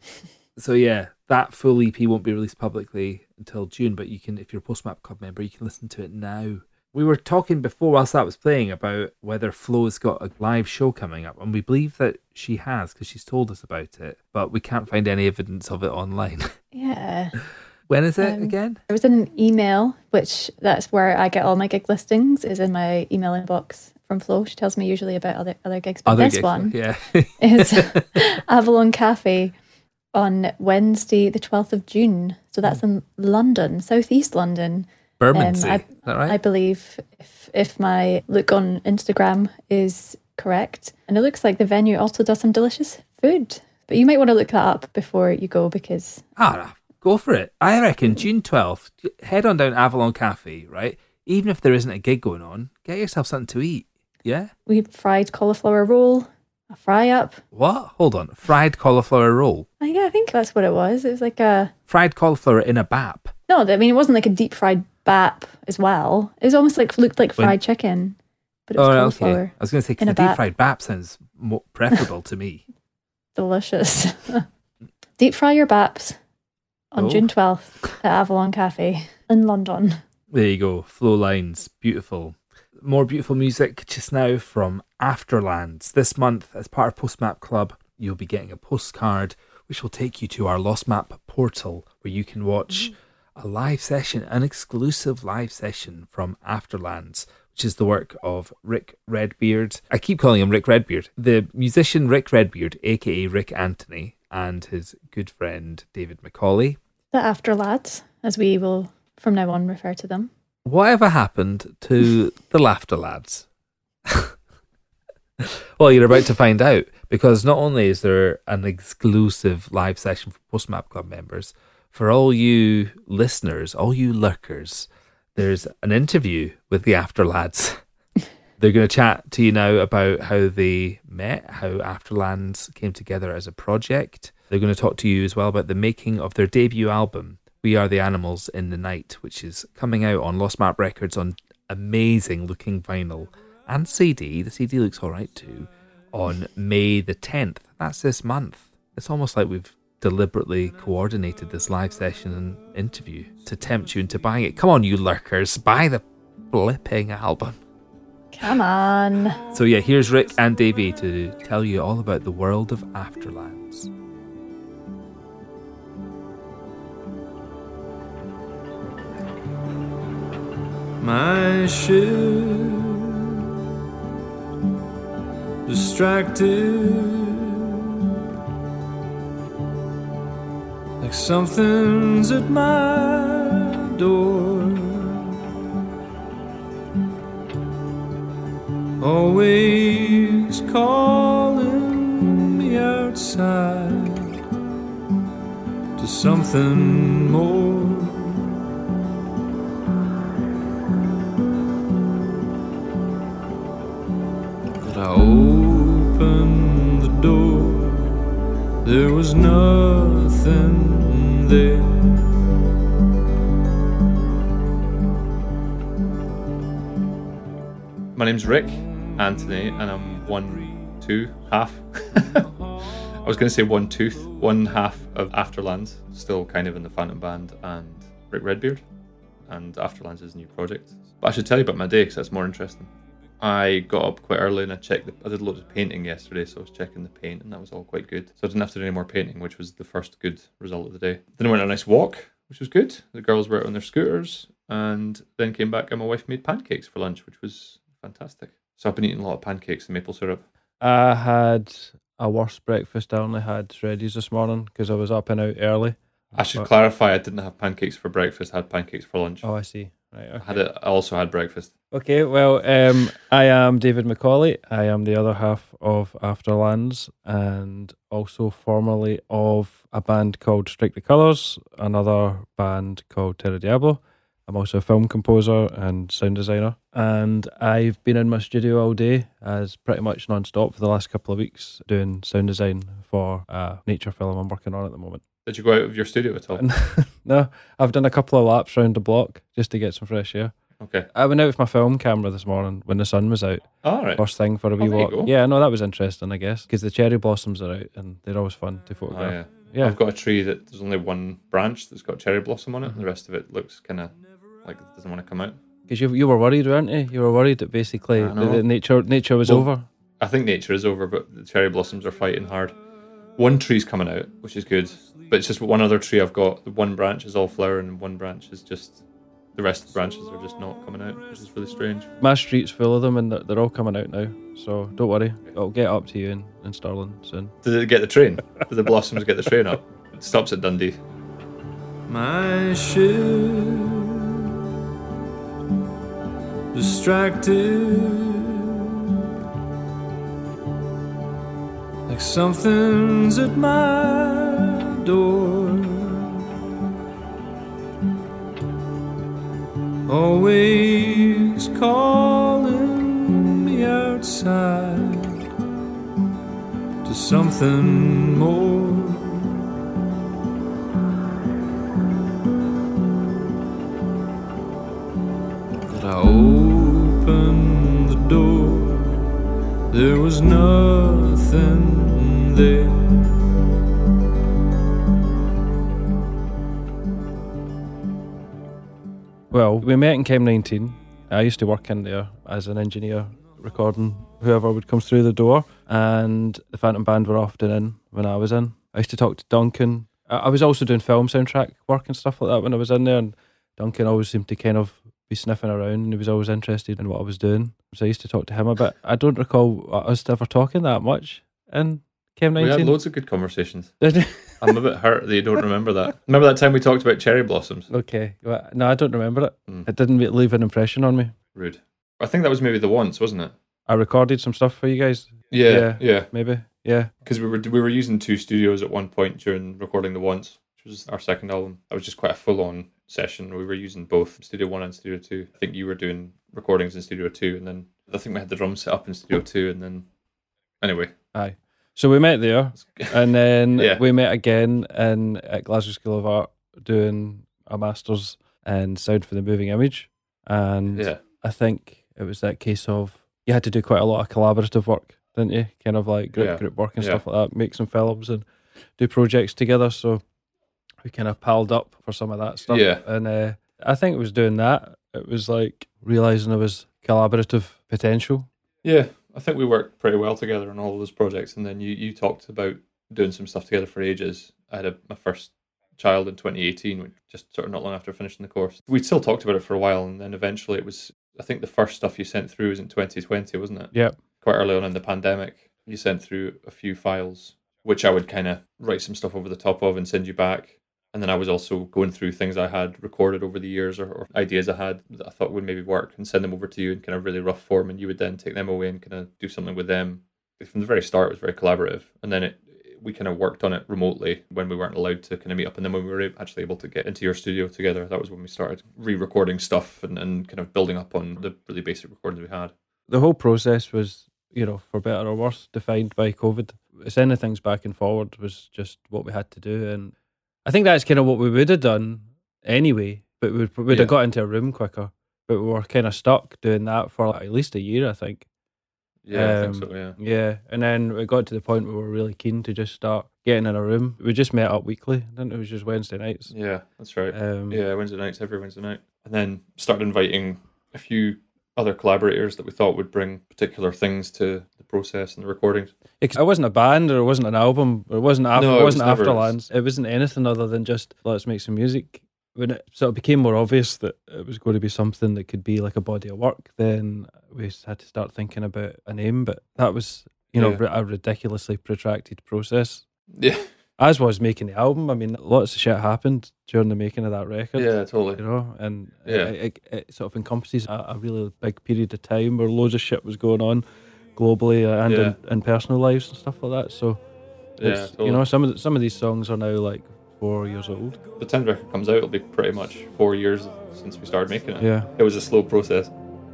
So yeah, that full E P won't be released publicly until June, but you can, if you're a Postmap Club member, you can listen to it now. We were talking before, whilst that was playing, about whether Flo's got a live show coming up, and we believe that she has because she's told us about it, but we can't find any evidence of it online. Yeah. When is it Um, again? It was in an email, which that's where I get all my gig listings, is in my email inbox from Flo. She tells me usually about other other gigs, but Other this gigs, one yeah. is Avalon Cafe on Wednesday, the twelfth of June. So that's in London, southeast London. Bermondsey, Um, I, is that right? I believe, if if my look on Instagram is correct. And it looks like the venue also does some delicious food. But you might want to look that up before you go, because... Ah, go for it. I reckon June twelfth, head on down Avalon Cafe, right? Even if there isn't a gig going on, get yourself something to eat, yeah? we had fried cauliflower roll, a fry-up. What? Hold on. Fried cauliflower roll? Uh, yeah, I think that's what it was. It was like a... Fried cauliflower in a bap? No, I mean, it wasn't like a deep-fried bap as well. It was almost like, looked like fried When- chicken, but it was Oh, cauliflower. okay. I was going to say, in because a the deep bap. fried bap sounds more preferable to me. Delicious. Deep fry your baps on Oh. June twelfth at Avalon Cafe in London. There you go. Flow Lines. Beautiful. More beautiful music just now from Afterlands. This month, as part of Postmap Club, you'll be getting a postcard which will take you to our Lost Map portal, where you can watch a live session, an exclusive live session from Afterlands, which is the work of Rick Redbeard. I keep calling him Rick Redbeard. The musician Rick Redbeard, aka Rick Anthony, and his good friend David Macaulay. The After Lads, as we will from now on refer to them. Whatever happened to the Laughter Lads? Well, you're about to find out, because not only is there an exclusive live session for Postmap Club members, for all you listeners, all you lurkers, there's an interview with the After Lads. They're going to chat to you now about how they met, how Afterlands came together as a project. They're going to talk to you as well about the making of their debut album, We Are the Animals in the Night, which is coming out on Lost Map Records on amazing looking vinyl and C D. The C D looks alright too, on May the tenth. That's this month. It's almost like we've deliberately coordinated this live session and interview to tempt you into buying it. Come on, you lurkers, buy the flipping album. Come on. So yeah, here's Rick and Davey to tell you all about the world of Afterlands. My ship distracted, like something's at my door, always calling me outside to something more. I opened the door, there was nothing there. My name's Rick Anthony, and I'm one, two, half. I was going to say one tooth, one half of Afterlands, still kind of in the Phantom Band, and Rick Redbeard, and Afterlands is a new project. But I should tell you about my day, because that's more interesting. I got up quite early and I checked the, I did loads of painting yesterday, so I was checking the paint and that was all quite good. So I didn't have to do any more painting, which was the first good result of the day. Then I went on a nice walk, which was good. The girls were out on their scooters. and then came back and my wife made pancakes for lunch, which was fantastic. So I've been eating a lot of pancakes and maple syrup. I had a worse breakfast. I only had shreddies this morning because I was up and out early. I should But- clarify, I didn't have pancakes for breakfast. I had pancakes for lunch. Oh, I see. Right. Okay. I had it. I also had breakfast. Okay, well, um, I am David Macaulay. I am the other half of Afterlands and also formerly of a band called Strike the Colours, another band called Terra Diablo. I'm also a film composer and sound designer. And I've been in my studio all day as pretty much non-stop for the last couple of weeks doing sound design for a nature film I'm working on at the moment. Did you go out of your studio at all? No, I've done a couple of laps around the block just to get some fresh air. Okay. I went out with my film camera this morning when the sun was out. All right. First thing for a wee Oh, there you walk. go. Yeah, no, that was interesting, I guess, because the cherry blossoms are out and they're always fun to Oh, photograph. yeah. yeah. I've got a tree that there's only one branch that's got cherry blossom on it, Mm-hmm. and the rest of it looks kind of like it doesn't want to come out. Because you you were worried, weren't you? You were worried that basically I the, know. the nature nature was Well, over. I think nature is over, but the cherry blossoms are fighting hard. One tree's coming out, which is good, but it's just one other tree I've got. The one branch is all flowering, and one branch is just the rest of the branches are just not coming out, which is really strange. My street's full of them and they're, they're all coming out now. So don't worry, I'll get up to you in, in Stirling soon. Did it get the train? Did the blossoms get the train up? It stops at Dundee. My ship distracted, like something's at my door, always calling me outside to something more. I opened the door, there was nothing there. Well, we met in Chem nineteen. I used to work in there as an engineer, recording whoever would come through the door, and the Phantom Band were often in when I was in. I used to talk to Duncan. I I was also doing film soundtrack work and stuff like that when I was in there, and Duncan always seemed to kind of be sniffing around, and he was always interested in what I was doing. So I used to talk to him a bit. I don't recall us ever talking that much in Chem We had nineteen. loads of good conversations. Did you? I'm a bit hurt that you don't remember that. Remember that time we talked about cherry blossoms? Okay. Well, no, I don't remember it. Hmm. It didn't leave an impression on me. Rude. I think that was maybe the once, wasn't it? I recorded some stuff for you guys. Yeah, Yeah. yeah. Maybe. Yeah. Because we were we were using two studios at one point during recording the once, which was our second album. That was just quite a full-on session. We were using both Studio One and Studio Two. I think you were doing recordings in Studio Two, and then I think we had the drums set up in Studio Two, and then anyway. Aye. So we met there, and then Yeah. we met again in at Glasgow School of Art doing a master's in sound for the moving image. And Yeah, I think it was that case of you had to do quite a lot of collaborative work, didn't you? Kind of like group Yeah. group work and Yeah. stuff like that, make some films and do projects together. So we kind of palled up for some of that stuff. Yeah. And uh, I think it was doing that. It was like realising there was collaborative potential. yeah. I think we worked pretty well together on all of those projects, and then you, you talked about doing some stuff together for ages. I had a, my first child in twenty eighteen, which just sort of not long after finishing the course. We still talked about it for a while, and then eventually it was, I think the first stuff you sent through was in twenty twenty, wasn't it? Yeah. Quite early on in the pandemic, you sent through a few files, which I would kind of write some stuff over the top of and send you back. And then I was also going through things I had recorded over the years, or, or ideas I had that I thought would maybe work, and send them over to you in kind of really rough form, and you would then take them away and kind of do something with them. From the very start, it was very collaborative, and then it we kind of worked on it remotely when we weren't allowed to kind of meet up, and then when we were actually able to get into your studio together, that was when we started re-recording stuff and, and kind of building up on the really basic recordings we had. The whole process was, you know, for better or worse, defined by COVID. Sending things back and forward was just what we had to do, and I think that's kind of what we would have done anyway, but we'd, we'd Yeah. have got into a room quicker. But we were kind of stuck doing that for like at least a year, I think. Yeah, I Um, think so, yeah. Yeah, and then we got to the point where we were really keen to just start getting in a room. We just met up weekly, didn't it? It was just Wednesday nights. Yeah, that's right. Um, Yeah, Wednesday nights, every Wednesday night. And then started inviting a few other collaborators that we thought would bring particular things to the process and the recordings. Yeah, 'cause it wasn't a band, or it wasn't an album, or it wasn't after, No, it it was wasn't never- Afterlands. It wasn't anything other than just let's make some music. when it sort of became more obvious that it was going to be something that could be like a body of work, then we had to start thinking about a name. But that was, you know, Yeah. a ridiculously protracted process. Yeah, As was making the album. I mean, lots of shit happened during the making of that record. yeah, totally. You know, and Yeah. it, it, it sort of encompasses a, a really big period of time where loads of shit was going on globally and Yeah. in, in personal lives and stuff like that. So, Yeah, it's, totally. you know, some of the, some of these songs are now like four years old. The time the record comes out, it'll be pretty much four years since we started making it. Yeah. It was a slow process.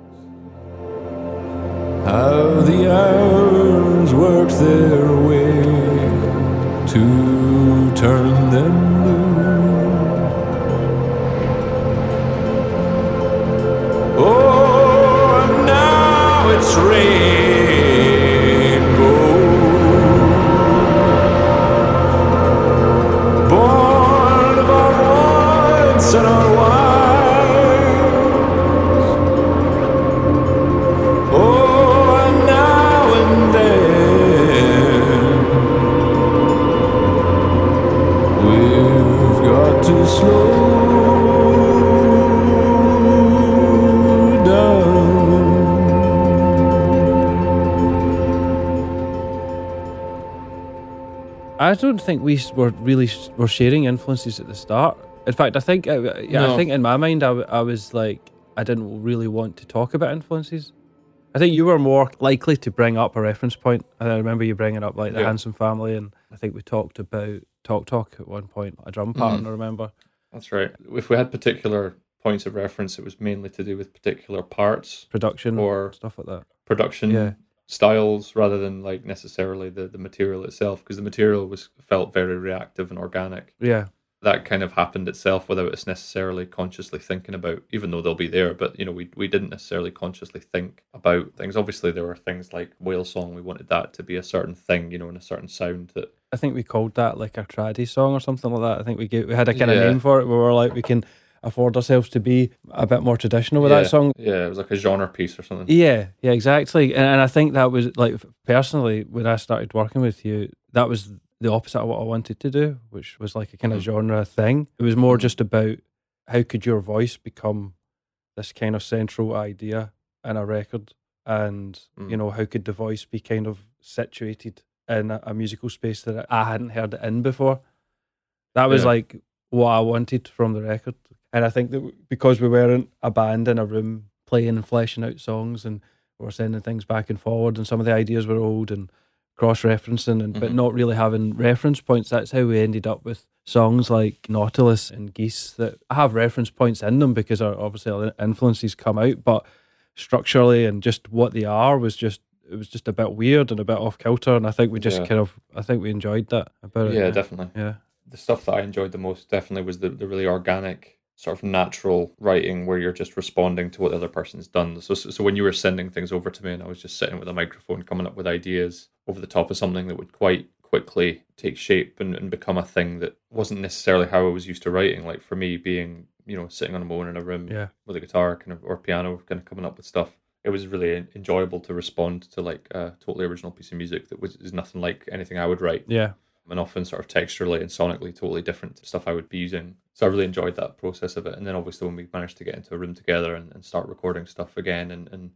How the hours work their way to turn them blue. Oh, and now it's rainbow, born of our wants and our wives. Oh, and now and then we've got to slow down. I don't think we s- were really s- were sharing influences at the start. In fact, I think uh, yeah, I No. think in my mind I, w- I was like I didn't really want to talk about influences. I think you were more likely to bring up a reference point. And I remember you bringing up like the Yeah. Handsome Family, and I think we talked about Talk Talk at one point, a drum pattern. I remember. That's right. If we had particular points of reference, it was mainly to do with particular parts, Production Or- stuff like that. production Yeah. styles, rather than like necessarily the, the material itself, because the material was felt very reactive and organic. Yeah, That kind of happened itself without us necessarily consciously thinking about, even though they'll be there, but you know, we we didn't necessarily consciously think about things. Obviously there were things like Whale Song, we wanted that to be a certain thing, you know, and a certain sound that I think we called that like a traddy song or something like that. I think we gave, we had a kind of Yeah. name for it. We were like, we can afford ourselves to be a bit more traditional with yeah, that song. Yeah, it was like a genre piece or something. Yeah, yeah, exactly. And, and I think that was like personally when I started working with you, that was the opposite of what I wanted to do, which was like a kind of Mhm. genre thing. It was more Mhm. just about how could your voice become this kind of central idea in a record, and Mm. you know, how could the voice be kind of situated in a, a musical space that I hadn't heard it in before. That was Yeah. like what I wanted from the record. And I think that because we weren't a band in a room playing and fleshing out songs, and we were sending things back and forward, and some of the ideas were old and cross-referencing, and but Mhm. not really having reference points. That's how we ended up with songs like Nautilus and Geese that have reference points in them because our, obviously our influences come out, but structurally and just what they are was just it was just a bit weird and a bit off kilter. And I think we just Yeah. kind of I think we enjoyed that about it. Yeah, definitely. Yeah. The stuff that I enjoyed the most definitely was the, the really organic, sort of natural writing where you're just responding to what the other person's done. So, so so when you were sending things over to me and I was just sitting with a microphone coming up with ideas over the top of something that would quite quickly take shape and, and become a thing that wasn't necessarily how I was used to writing. Like for me being, you know, sitting on a own in a room Yeah. with a guitar kind of or piano kind of coming up with stuff. It was really enjoyable to respond to like a totally original piece of music that was is nothing like anything I would write. Yeah. And often sort of texturally and sonically totally different to stuff I would be using. So I really enjoyed that process of it. And then obviously when we managed to get into a room together and, and start recording stuff again and, and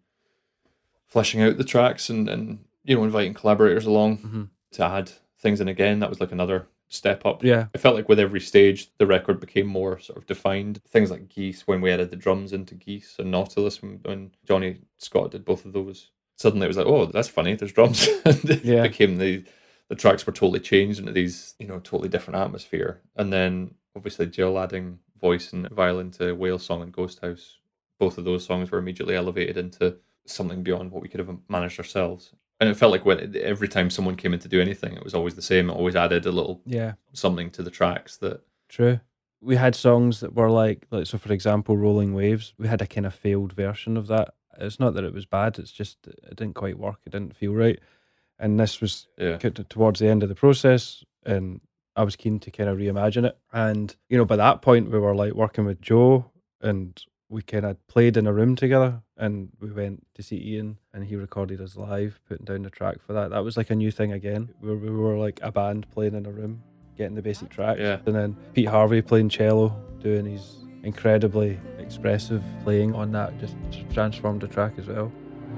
fleshing out the tracks and, and you know, inviting collaborators along Mhm. to add things in again, that was like another step up. Yeah. I felt like with every stage, the record became more sort of defined. Things like Geese, when we added the drums into Geese, and Nautilus, when, when Johnny Scott did both of those, suddenly it was like, oh, that's funny, there's drums. And it Yeah. became the, the tracks were totally changed into these, you know, totally different atmosphere. And then obviously Jill adding voice and violin to Whale Song and Ghost House, both of those songs were immediately elevated into something beyond what we could have managed ourselves. And it felt like when every time someone came in to do anything, it was always the same. It always added a little Yeah. something to the tracks that True. We had songs that were like, like so for example, Rolling Waves. We had a kind of failed version of that. It's not that it was bad, it's just it didn't quite work. It didn't feel right. And this was yeah t- towards the end of the process, and I was keen to kind of reimagine it. And, you know, by that point, we were like working with Joe, and we kind of played in a room together, and we went to see Ian, and he recorded us live, putting down the track for that. That was like a new thing again, where we were like a band playing in a room, getting the basic tracks. Yeah. And then Pete Harvey playing cello, doing his incredibly expressive playing on that just transformed the track as well.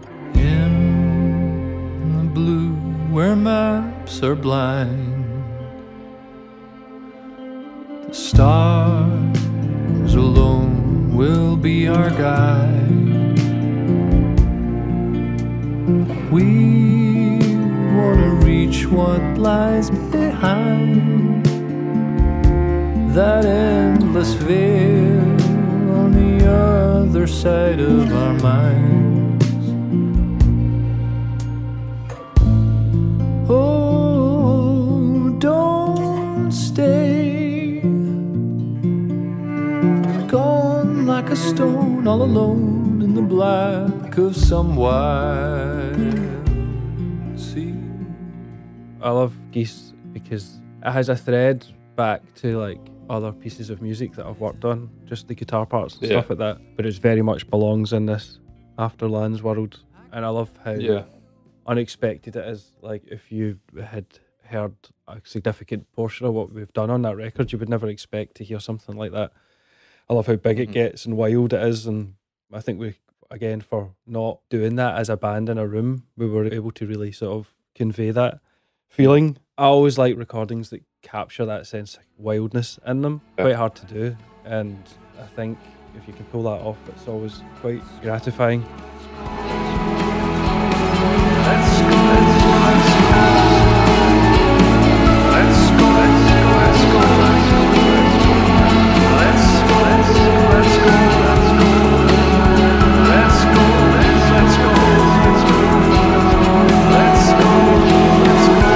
In the blue where maps are blind, the stars alone will be our guide. We want to reach what lies behind that endless veil on the other side of our minds. Oh, don't stay gone like a stone, all alone in the black of some wild sea. I love Geese because it has a thread back to like other pieces of music that I've worked on, just the guitar parts and Yeah. stuff like that, but it very much belongs in this Afterlands world. And I love how Yeah. unexpected it is. Like, if you had heard a significant portion of what we've done on that record, you would never expect to hear something like that. I love how big it Mhm. gets and wild it is, and I think we, again, for not doing that as a band in a room, we were able to really sort of convey that feeling. I always like recordings that capture that sense of wildness in them. Yeah. Quite hard to do, and I think if you can pull that off, it's always quite gratifying. Let's go, let's go, let's go. Let's go, let's go, let's go, let's go. Let's go, let's go, let's go, let's go. Let's go, let's, let's go, let's go. Let's go, let's go.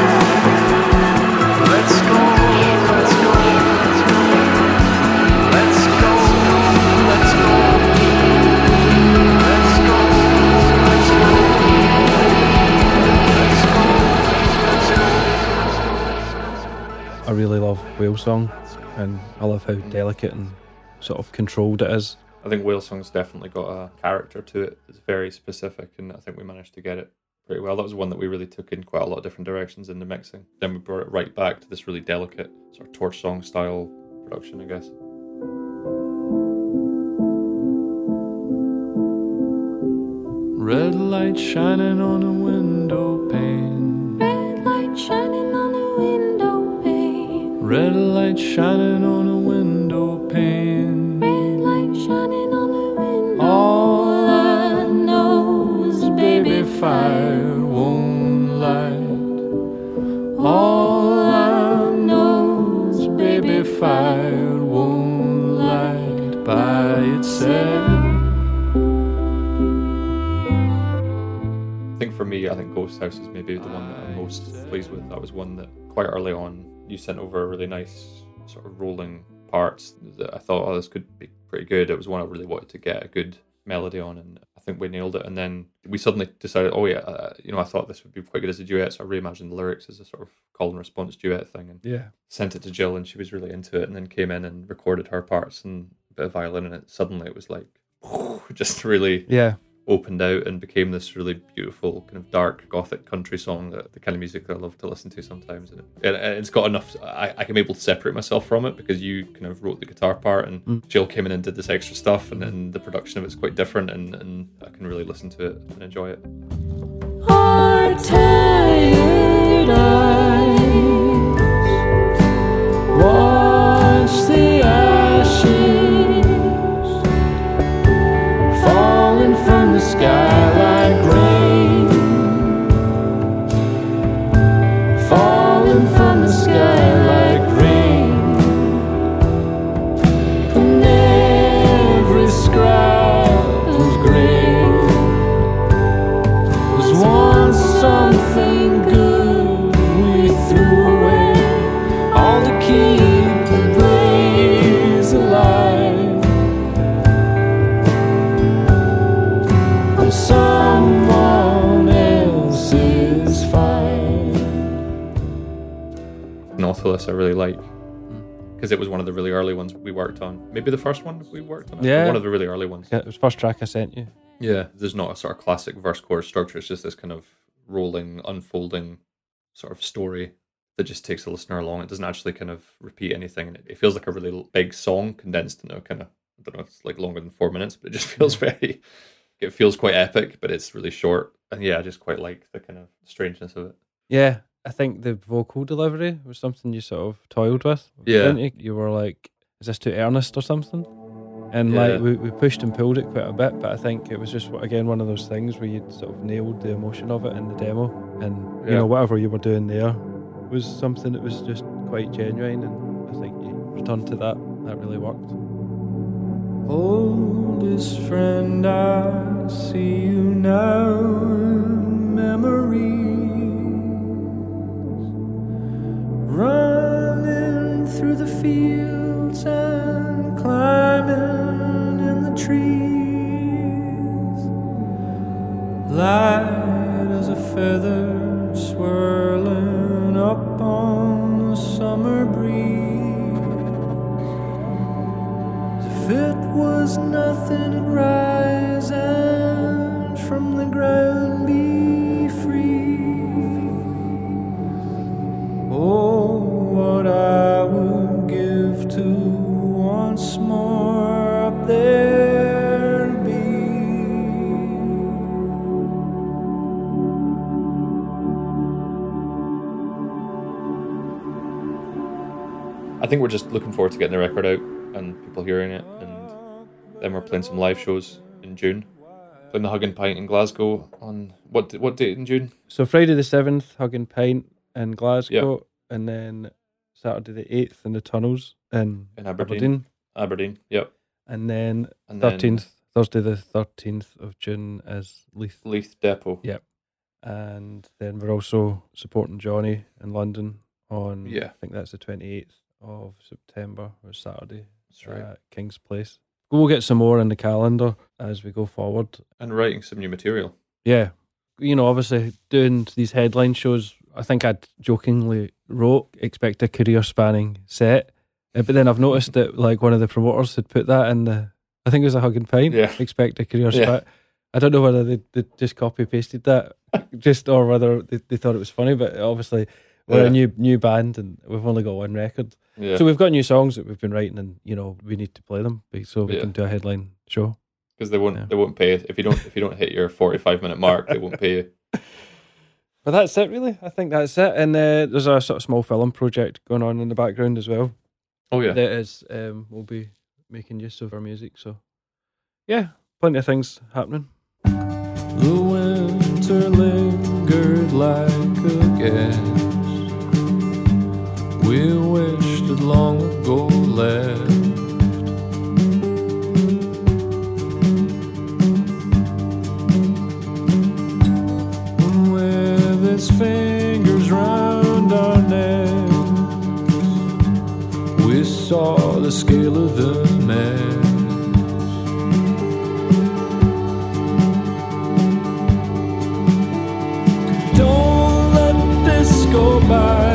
Let's go, let's go, let's go. Let's go, let's go. Let's go, let's go. I really love Whale Song, and I love how delicate and sort of controlled it is. I think Whale Song's definitely got a character to it. It's very specific, and I think we managed to get it pretty well. That was one that we really took in quite a lot of different directions in the mixing. Then we brought it right back to this really delicate sort of torch song style production, I guess. Red light shining on a window pane. Red light shining on a window pane. Red light shining on a window pane. Red light shining on a window. All I know is baby fire won't light. All I know is baby fire won't light by itself. I think for me, I think Ghost House is maybe the one that I'm most pleased with. That was one that quite early on you sent over really nice sort of rolling parts that I thought, oh, this could be pretty good. It was one I really wanted to get a good melody on, and I think we nailed it. And then we suddenly decided, oh yeah, uh, you know, I thought this would be quite good as a duet, so I reimagined the lyrics as a sort of call and response duet thing, and Yeah. sent it to Jill, and she was really into it, and then came in and recorded her parts and a bit of violin, and it suddenly it was like just really Yeah. opened out and became this really beautiful kind of dark gothic country song, that the kind of music that I love to listen to sometimes. And, it, and it's got enough, I, I can be able to separate myself from it because you kind of wrote the guitar part, and Mm. Jill came in and did this extra stuff, and then the production of it's quite different, and, and I can really listen to it and enjoy it. Our tired eyes watch the ashes falling from the sky like rain, falling from the sky like rain, and every scrap of grey was once something good we threw away, all to keep the blaze alive. On someone else's fire. Nautilus I really like, because it was one of the really early ones we worked on. Maybe the first one we worked on, but Yeah. one of the really early ones. Yeah, it was the first track I sent you. Yeah, there's not a sort of classic verse chorus structure. It's just this kind of rolling, unfolding sort of story that just takes the listener along. It doesn't actually kind of repeat anything. And it, it feels like a really big song condensed into a kind of, I don't know, it's like longer than four minutes, but it just feels very, it feels quite epic, but it's really short. And yeah, I just quite like the kind of strangeness of it. Yeah, I think the vocal delivery was something you sort of toiled with. Yeah. Didn't you? You were like, is this too earnest or something? And Yeah. like we, we pushed and pulled it quite a bit, but I think it was just, again, one of those things where you sort of nailed the emotion of it in the demo. And, you Yeah. know, whatever you were doing there was something that was just quite genuine. And I think you returned to that. That really worked. Oldest friend, I see you now in memories, running through the fields and climbing in the trees, light as a feather swirling up on the summer breeze. If it was nothing, it'd rise and from the ground be free. Oh, what I would give to once more up there be. I think we're just looking forward to getting the record out and people hearing it, and then we're playing some live shows in June. Playing the Hug and Pint in Glasgow on what what date in June? So Friday the seventh, Hug and Pint in Glasgow, and then Saturday the eighth in the Tunnels in, In Aberdeen. Aberdeen. Aberdeen. Yep. And then And then thirteenth, Thursday the thirteenth of June is Leith. Leith Depot. Yeah. And then we're also supporting Johnny in London on, Yeah. I think that's the twenty-eighth of September, or Saturday, That's right. at King's Place. We'll get some more in the calendar as we go forward. And writing some new material. Yeah. You know, obviously doing these headline shows, I think I'd jokingly wrote, expect a career spanning set. Uh, But then I've noticed that like one of the promoters had put that in the, I think it was a Hug and Pint, Yeah. expect a career Yeah. span. I don't know whether they, they just copy pasted that just or whether they, they thought it was funny, but obviously we're Yeah. a new new band and we've only got one record. Yeah. So we've got new songs that we've been writing and, you know, we need to play them so we Yeah. can do a headline show. Because they won't Yeah. they won't pay it. If you don't if you don't hit your forty five minute mark, they won't pay you. But that's it, really. I think that's it. And uh, there's a sort of small film project going on in the background as well. Oh yeah. That is, um, we'll be making use of our music. So, yeah, plenty of things happening. The winter lingered like a guest. We wished it long ago left. And with his fingers round our necks, we saw the scale of the mess. Don't let this go by.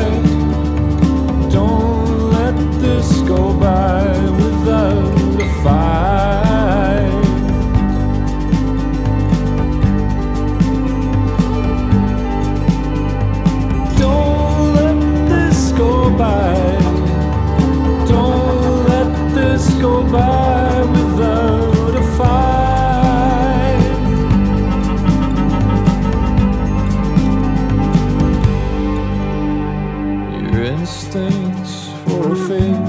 Don't let this go by without a fight. Don't let this go by. Don't let this go by without a fight. Your instincts for a fate,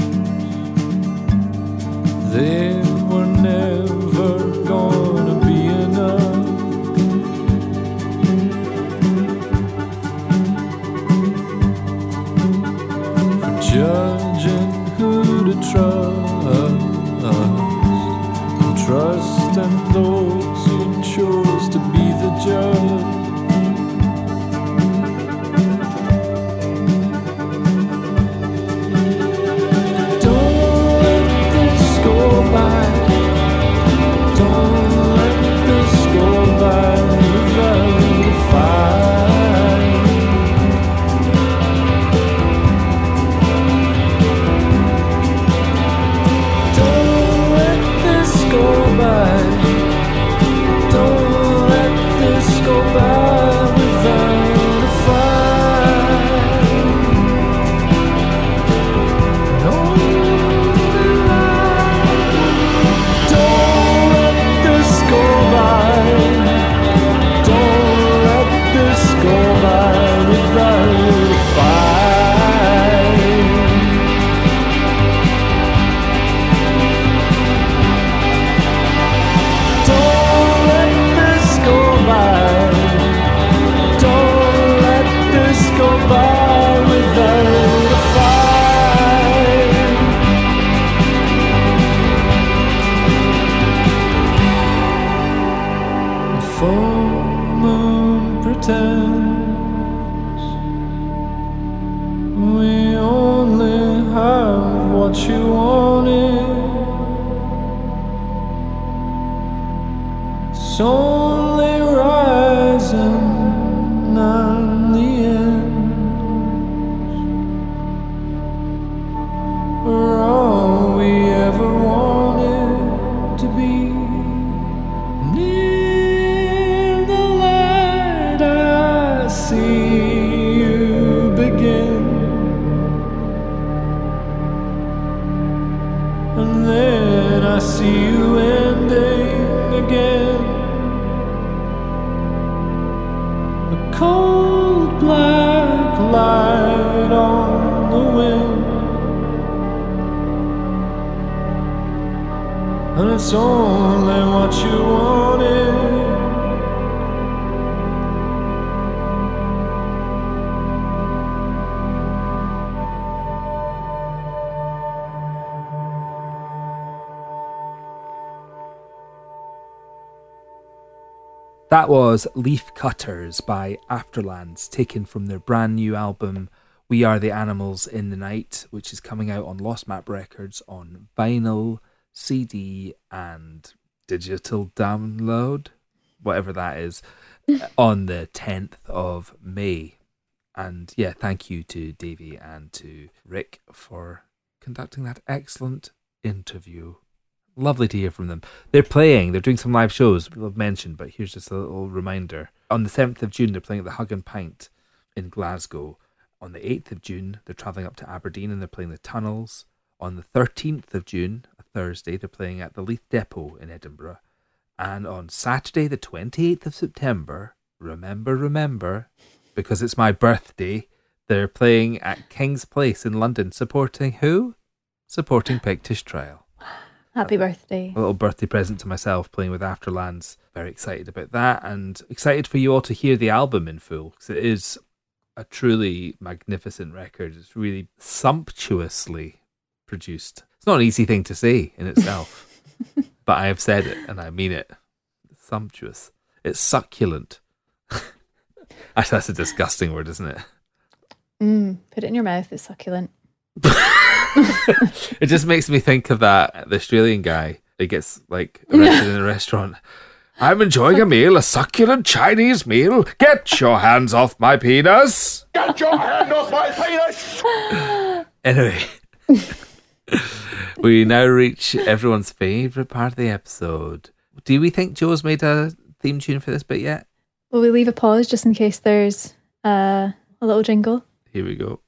they were never gonna be enough. For judging who to trust, and trusting those who chose to be the judge. Don't let this go by. Don't let this go by without a fight. Don't let this go by. Don't let this go you wanted. It's only rising on the end. We're all we ever wanted to be. Near the light I see you begin, and then I see you ending again. A cold black light on the wind, and it's only what you wanted. That was Leaf Cutters by Afterlands, taken from their brand new album We Are the Animals in the Night, which is coming out on Lost Map Records on vinyl, C D and digital download, whatever that is, on the tenth of May. And yeah, thank you to Davey and to Rick for conducting that excellent interview. Lovely to hear from them. They're playing, they're doing some live shows, we'll have mentioned, but here's just a little reminder. On the seventh of June, they're playing at the Hug and Pint in Glasgow. On the eighth of June, they're travelling up to Aberdeen and they're playing the Tunnels. On the thirteenth of June, a Thursday, they're playing at the Leith Depot in Edinburgh. And on Saturday, the twenty-eighth of September, remember, remember, because it's my birthday, they're playing at King's Place in London, supporting who? Supporting Pictish Trail. Happy birthday. A little birthday present to myself, playing with Afterlands. Very excited about that, and excited for you all to hear the album in full, because it is a truly magnificent record. It's really sumptuously produced. It's not an easy thing to say in itself, but I have said it, and I mean it. It's sumptuous. It's succulent. Actually, that's a disgusting word, isn't it? Mm, put it in your mouth. It's succulent. It just makes me think of that the Australian guy that gets like arrested in a restaurant. I'm enjoying a meal, a succulent Chinese meal. Get your hands off my penis. Get your hand off my penis! Anyway, we now reach everyone's favourite part of the episode. Do we think Joe's made a theme tune for this bit yet? Will we leave a pause just in case there's uh, a little jingle? Here we go.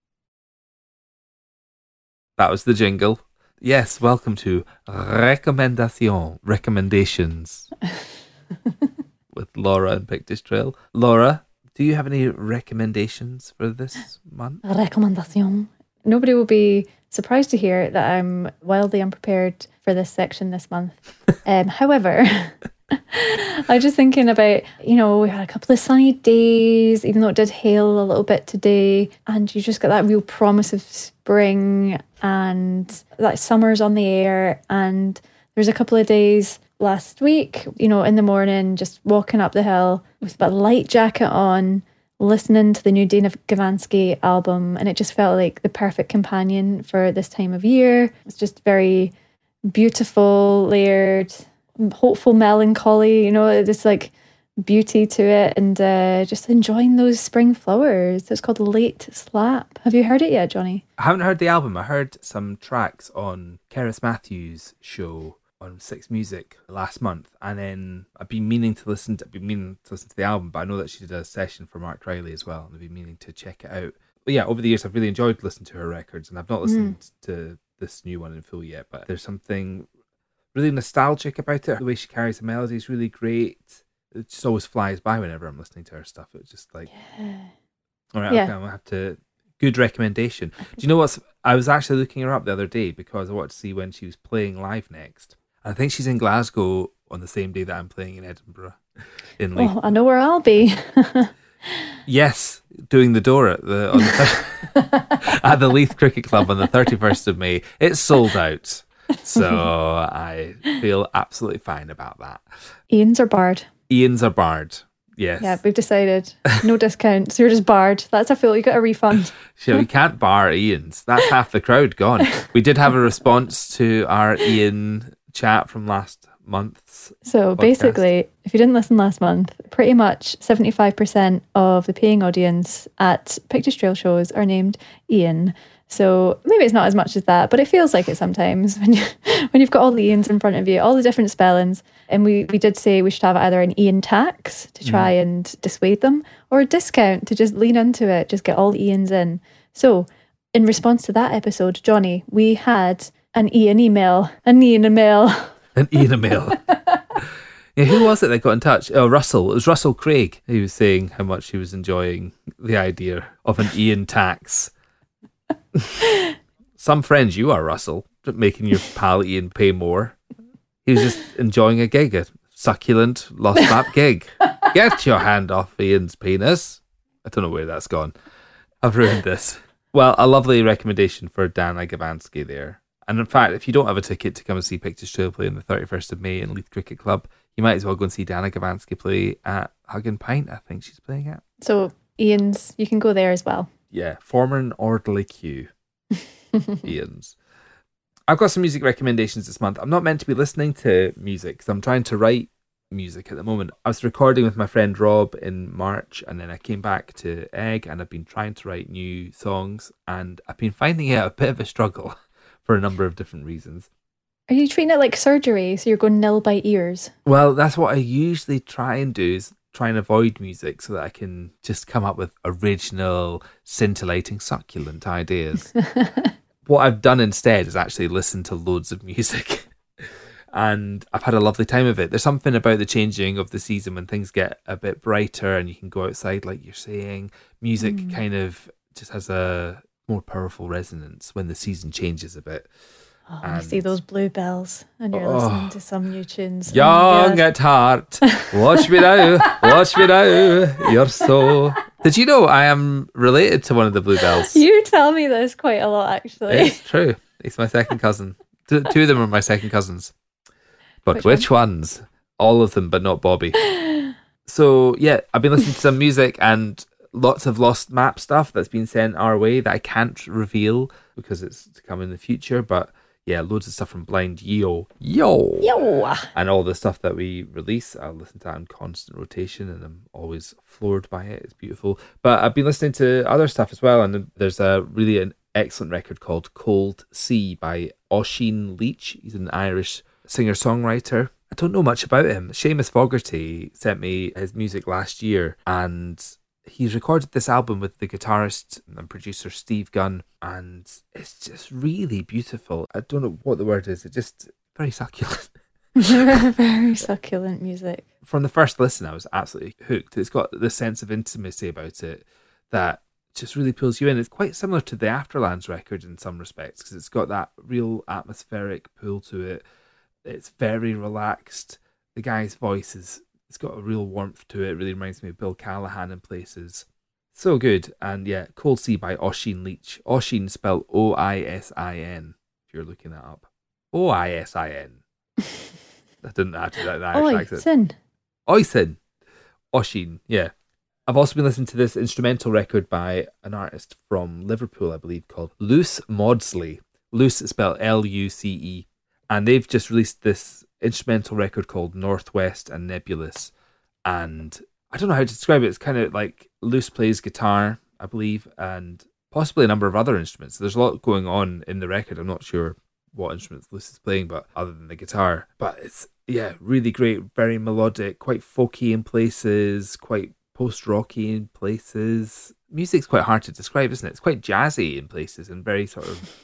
That was the jingle. Yes, welcome to Recommendation, Recommendations with Laura and Pictish Trail. Laura, do you have any recommendations for this month? Recommendation. Nobody will be surprised to hear that I'm wildly unprepared for this section this month. Um, however, I was just thinking about, you know, we had a couple of sunny days, even though it did hail a little bit today, and you just got that real promise of spring and that summer's on the air. And there's a couple of days last week, you know, in the morning, just walking up the hill with a light jacket on, listening to the new Dana Gavansky album, and it just felt like the perfect companion for this time of year. It's just very beautiful, layered, hopeful melancholy, you know, this like beauty to it, and uh, just enjoying those spring flowers. It's called Late Slap. Have you heard it yet, Johnny? I haven't heard the album. I heard some tracks on Keris Matthews' show on Six Music last month, and then I've been meaning to listen to, I've been meaning to listen to the album, but I know that she did a session for Mark Riley as well, and I've been meaning to check it out. But yeah, over the years I've really enjoyed listening to her records, and I've not listened mm. to this new one in full yet, but there's something really nostalgic about it. The way she carries the melody is really great. It just always flies by whenever I'm listening to her stuff. It's just like, yeah. all right, yeah. okay, I'm gonna have to. Good recommendation. Do you know what's? I was actually looking her up the other day because I wanted to see when she was playing live next. I think she's in Glasgow on the same day that I'm playing in Edinburgh. In Leith. Oh, I know where I'll be. Yes, doing the door at the, on the at the Leith Cricket Club on the thirty-first of May. It's sold out, so I feel absolutely fine about that. Ian's are barred. Ian's are barred. Yes. Yeah, we've decided. No discounts. You're just barred. That's a fool. You got a refund. So we can't bar Ian's. That's half the crowd gone. We did have a response to our Ian chat from last month's. So podcast. basically, if you didn't listen last month, pretty much seventy-five percent of the paying audience at Pictures Trail shows are named Ian. So maybe it's not as much as that, but it feels like it sometimes when you when you've got all the Ians in front of you, all the different spellings. And we, we did say we should have either an Ian tax to try mm. and dissuade them, or a discount to just lean into it, just get all the Ians in. So in response to that episode, Johnny, we had an Ian email, an Ian email. An Ian email. Yeah, who was it that got in touch? Oh, Russell. It was Russell Craig. He was saying how much he was enjoying the idea of an Ian tax. Some friends you are, Russell, making your pal Ian pay more. He was just enjoying a gig, a succulent lost map gig. Get your hand off Ian's penis. I don't know where that's gone. I've ruined this. Well, a lovely recommendation for Dana Gavansky there. And in fact, if you don't have a ticket to come and see Pictures Trail play on the thirty-first of May in Leith Cricket Club, you might as well go and see Dana Gavansky play at Hug and Pint, I think she's playing at. So Ian's, you can go there as well. Yeah, former and orderly queue. Ian's. I've got some music recommendations this month. I'm not meant to be listening to music because I'm trying to write music at the moment. I was recording with my friend Rob in March, and then I came back to Egg, and I've been trying to write new songs, and I've been finding it a bit of a struggle for a number of different reasons. Are you treating it like surgery, so you're going nil by ears? Well, that's what I usually try and do, is try and avoid music so that I can just come up with original, scintillating, succulent ideas. What I've done instead is actually listen to loads of music. And I've had a lovely time of it. There's something about the changing of the season when things get a bit brighter and you can go outside, like you're saying. Music mm. kind of just has a more powerful resonance when the season changes a bit. Oh, and you see those bluebells and you're oh, listening to some new tunes. Young at heart, watch me now, watch me now, you're so... Did you know I am related to one of the bluebells? You tell me this quite a lot, actually. It's true. He's my second cousin. Two, two of them are my second cousins. But which, which one? ones? All of them, but not Bobby. So, yeah, I've been listening to some music and lots of Lost Map stuff that's been sent our way that I can't reveal because it's to come in the future. But, yeah, loads of stuff from Blind Yo. Yo! Yo! And all the stuff that we release, I listen to that in constant rotation and I'm always floored by it. It's beautiful. But I've been listening to other stuff as well, and there's a really an excellent record called Cold Sea by Oisin Leach. He's an Irish singer-songwriter. I don't know much about him. Seamus Fogarty sent me his music last year, and he's recorded this album with the guitarist and producer Steve Gunn, and it's just really beautiful. I don't know what the word is. It's just very succulent. very, very succulent music. From the first listen, I was absolutely hooked. It's got this sense of intimacy about it that just really pulls you in. It's quite similar to the Afterlands record in some respects because it's got that real atmospheric pull to it. It's very relaxed. The guy's voice is, it's got a real warmth to it. It really reminds me of Bill Callahan in places. So good. And yeah, Cold Sea by Oisin Leach. Oisin spelled O I S I N, if you're looking that up. O I S I N. I didn't have to do that Irish accent. Oisin. Oisin. Oisin, yeah. I've also been listening to this instrumental record by an artist from Liverpool, I believe, called Luce Maudsley. Luce is spelled L U C E. And they've just released this instrumental record called Northwest and Nebulous. And I don't know how to describe it. It's kind of like Luce plays guitar, I believe, and possibly a number of other instruments. There's a lot going on in the record. I'm not sure what instruments Luce is playing, but other than the guitar. But it's, yeah, really great, very melodic, quite folky in places, quite post-rocky in places. Music's quite hard to describe, isn't it? It's quite jazzy in places and very sort of...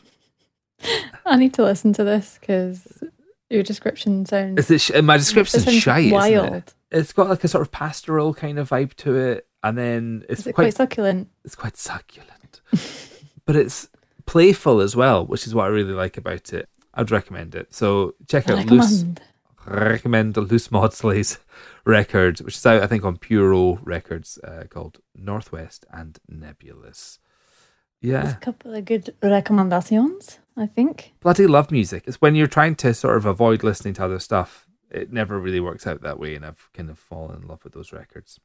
I need to listen to this because your description sounds... Is it sh- my description's it shite, wild. Isn't it? It's got like a sort of pastoral kind of vibe to it, and then it's Is it quite, quite succulent. It's quite succulent, but it's playful as well, which is what I really like about it. I'd recommend it. So check out Luce. Recommend Luce Maudsley's record, which is out I think on Puro Records, uh, called Northwest and Nebulous. Yeah, There's a couple of good recommendations, I think. Bloody love music. It's when you're trying to sort of avoid listening to other stuff, it never really works out that way, and I've kind of fallen in love with those records.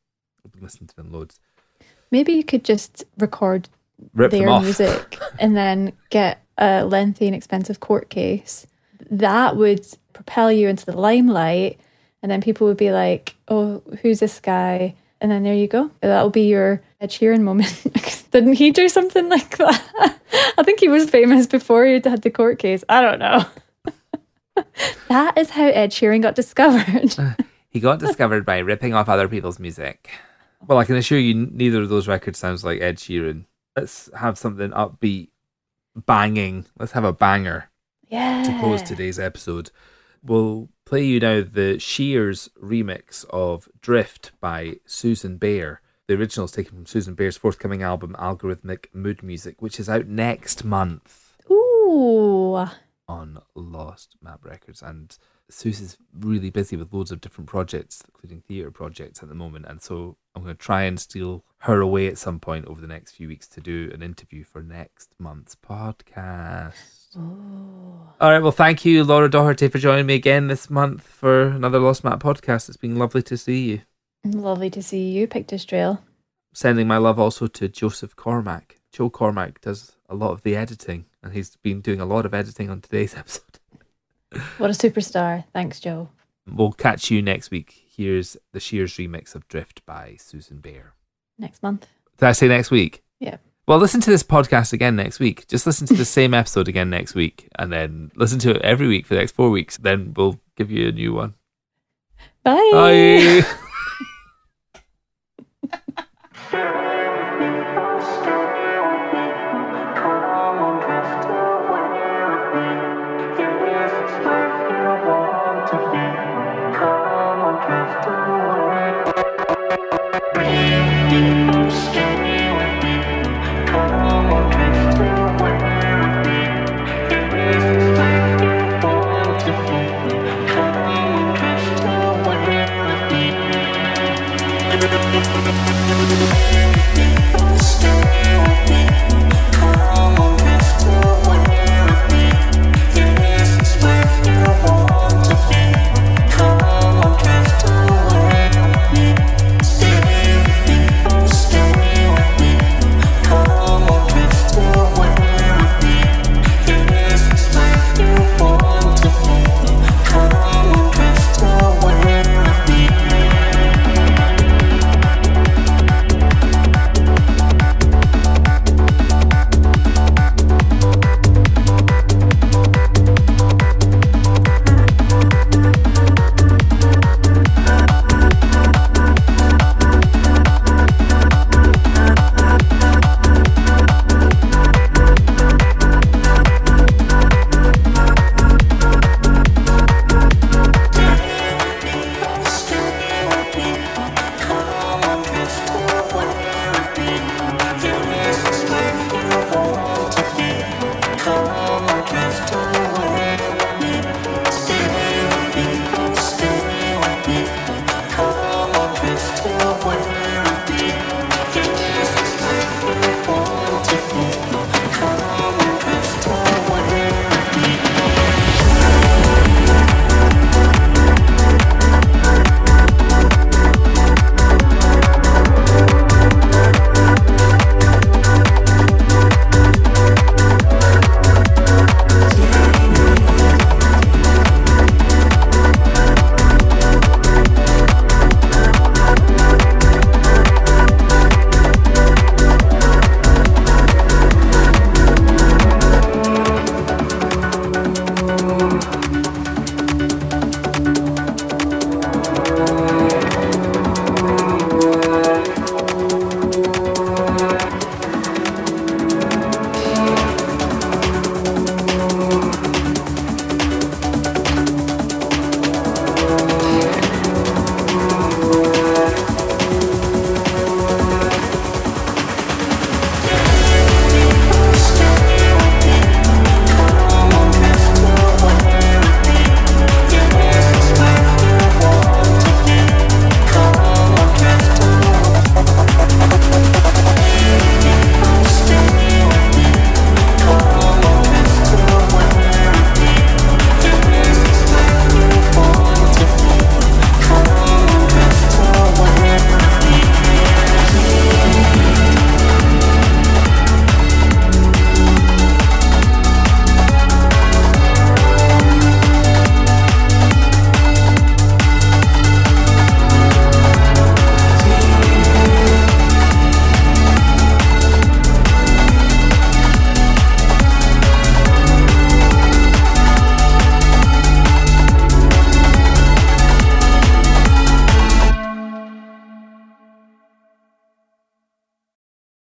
I've been listening to them loads. Maybe you could just record Rip them their off. music and then get a lengthy and expensive court case. That would propel you into the limelight, and then people would be like, oh, who's this guy? And then there you go. That'll be your Ed Sheeran moment. Didn't he do something like that? I think he was famous before he had the court case. I don't know. That is how Ed Sheeran got discovered. He got discovered by ripping off other people's music. Well, I can assure you neither of those records sounds like Ed Sheeran. Let's have something upbeat, banging. Let's have a banger Yeah. to close today's episode. We'll play you now the Shears remix of Drift by Susan Baer. The original is taken from Susan Baer's forthcoming album, Algorithmic Mood Music, which is out next month Ooh. on Lost Map Records. And Susan's really busy with loads of different projects, including theatre projects at the moment. And so I'm going to try and steal her away at some point over the next few weeks to do an interview for next month's podcast. All right, well, thank you, Laura Doherty, for joining me again this month for another Lost Map podcast. It's been lovely to see you. Lovely to see you, Pictish Trail. Sending my love also to Joseph Cormack. Joe Cormack does a lot of the editing, and he's been doing a lot of editing on today's episode. What a superstar. Thanks, Joe. We'll catch you next week. Here's the Shears remix of Drift by Susan Baer. Next month. Did I say next week? Yeah. Well, listen to this podcast again next week. Just listen to the same episode again next week, and then listen to it every week for the next four weeks. Then we'll give you a new one. Bye. Bye.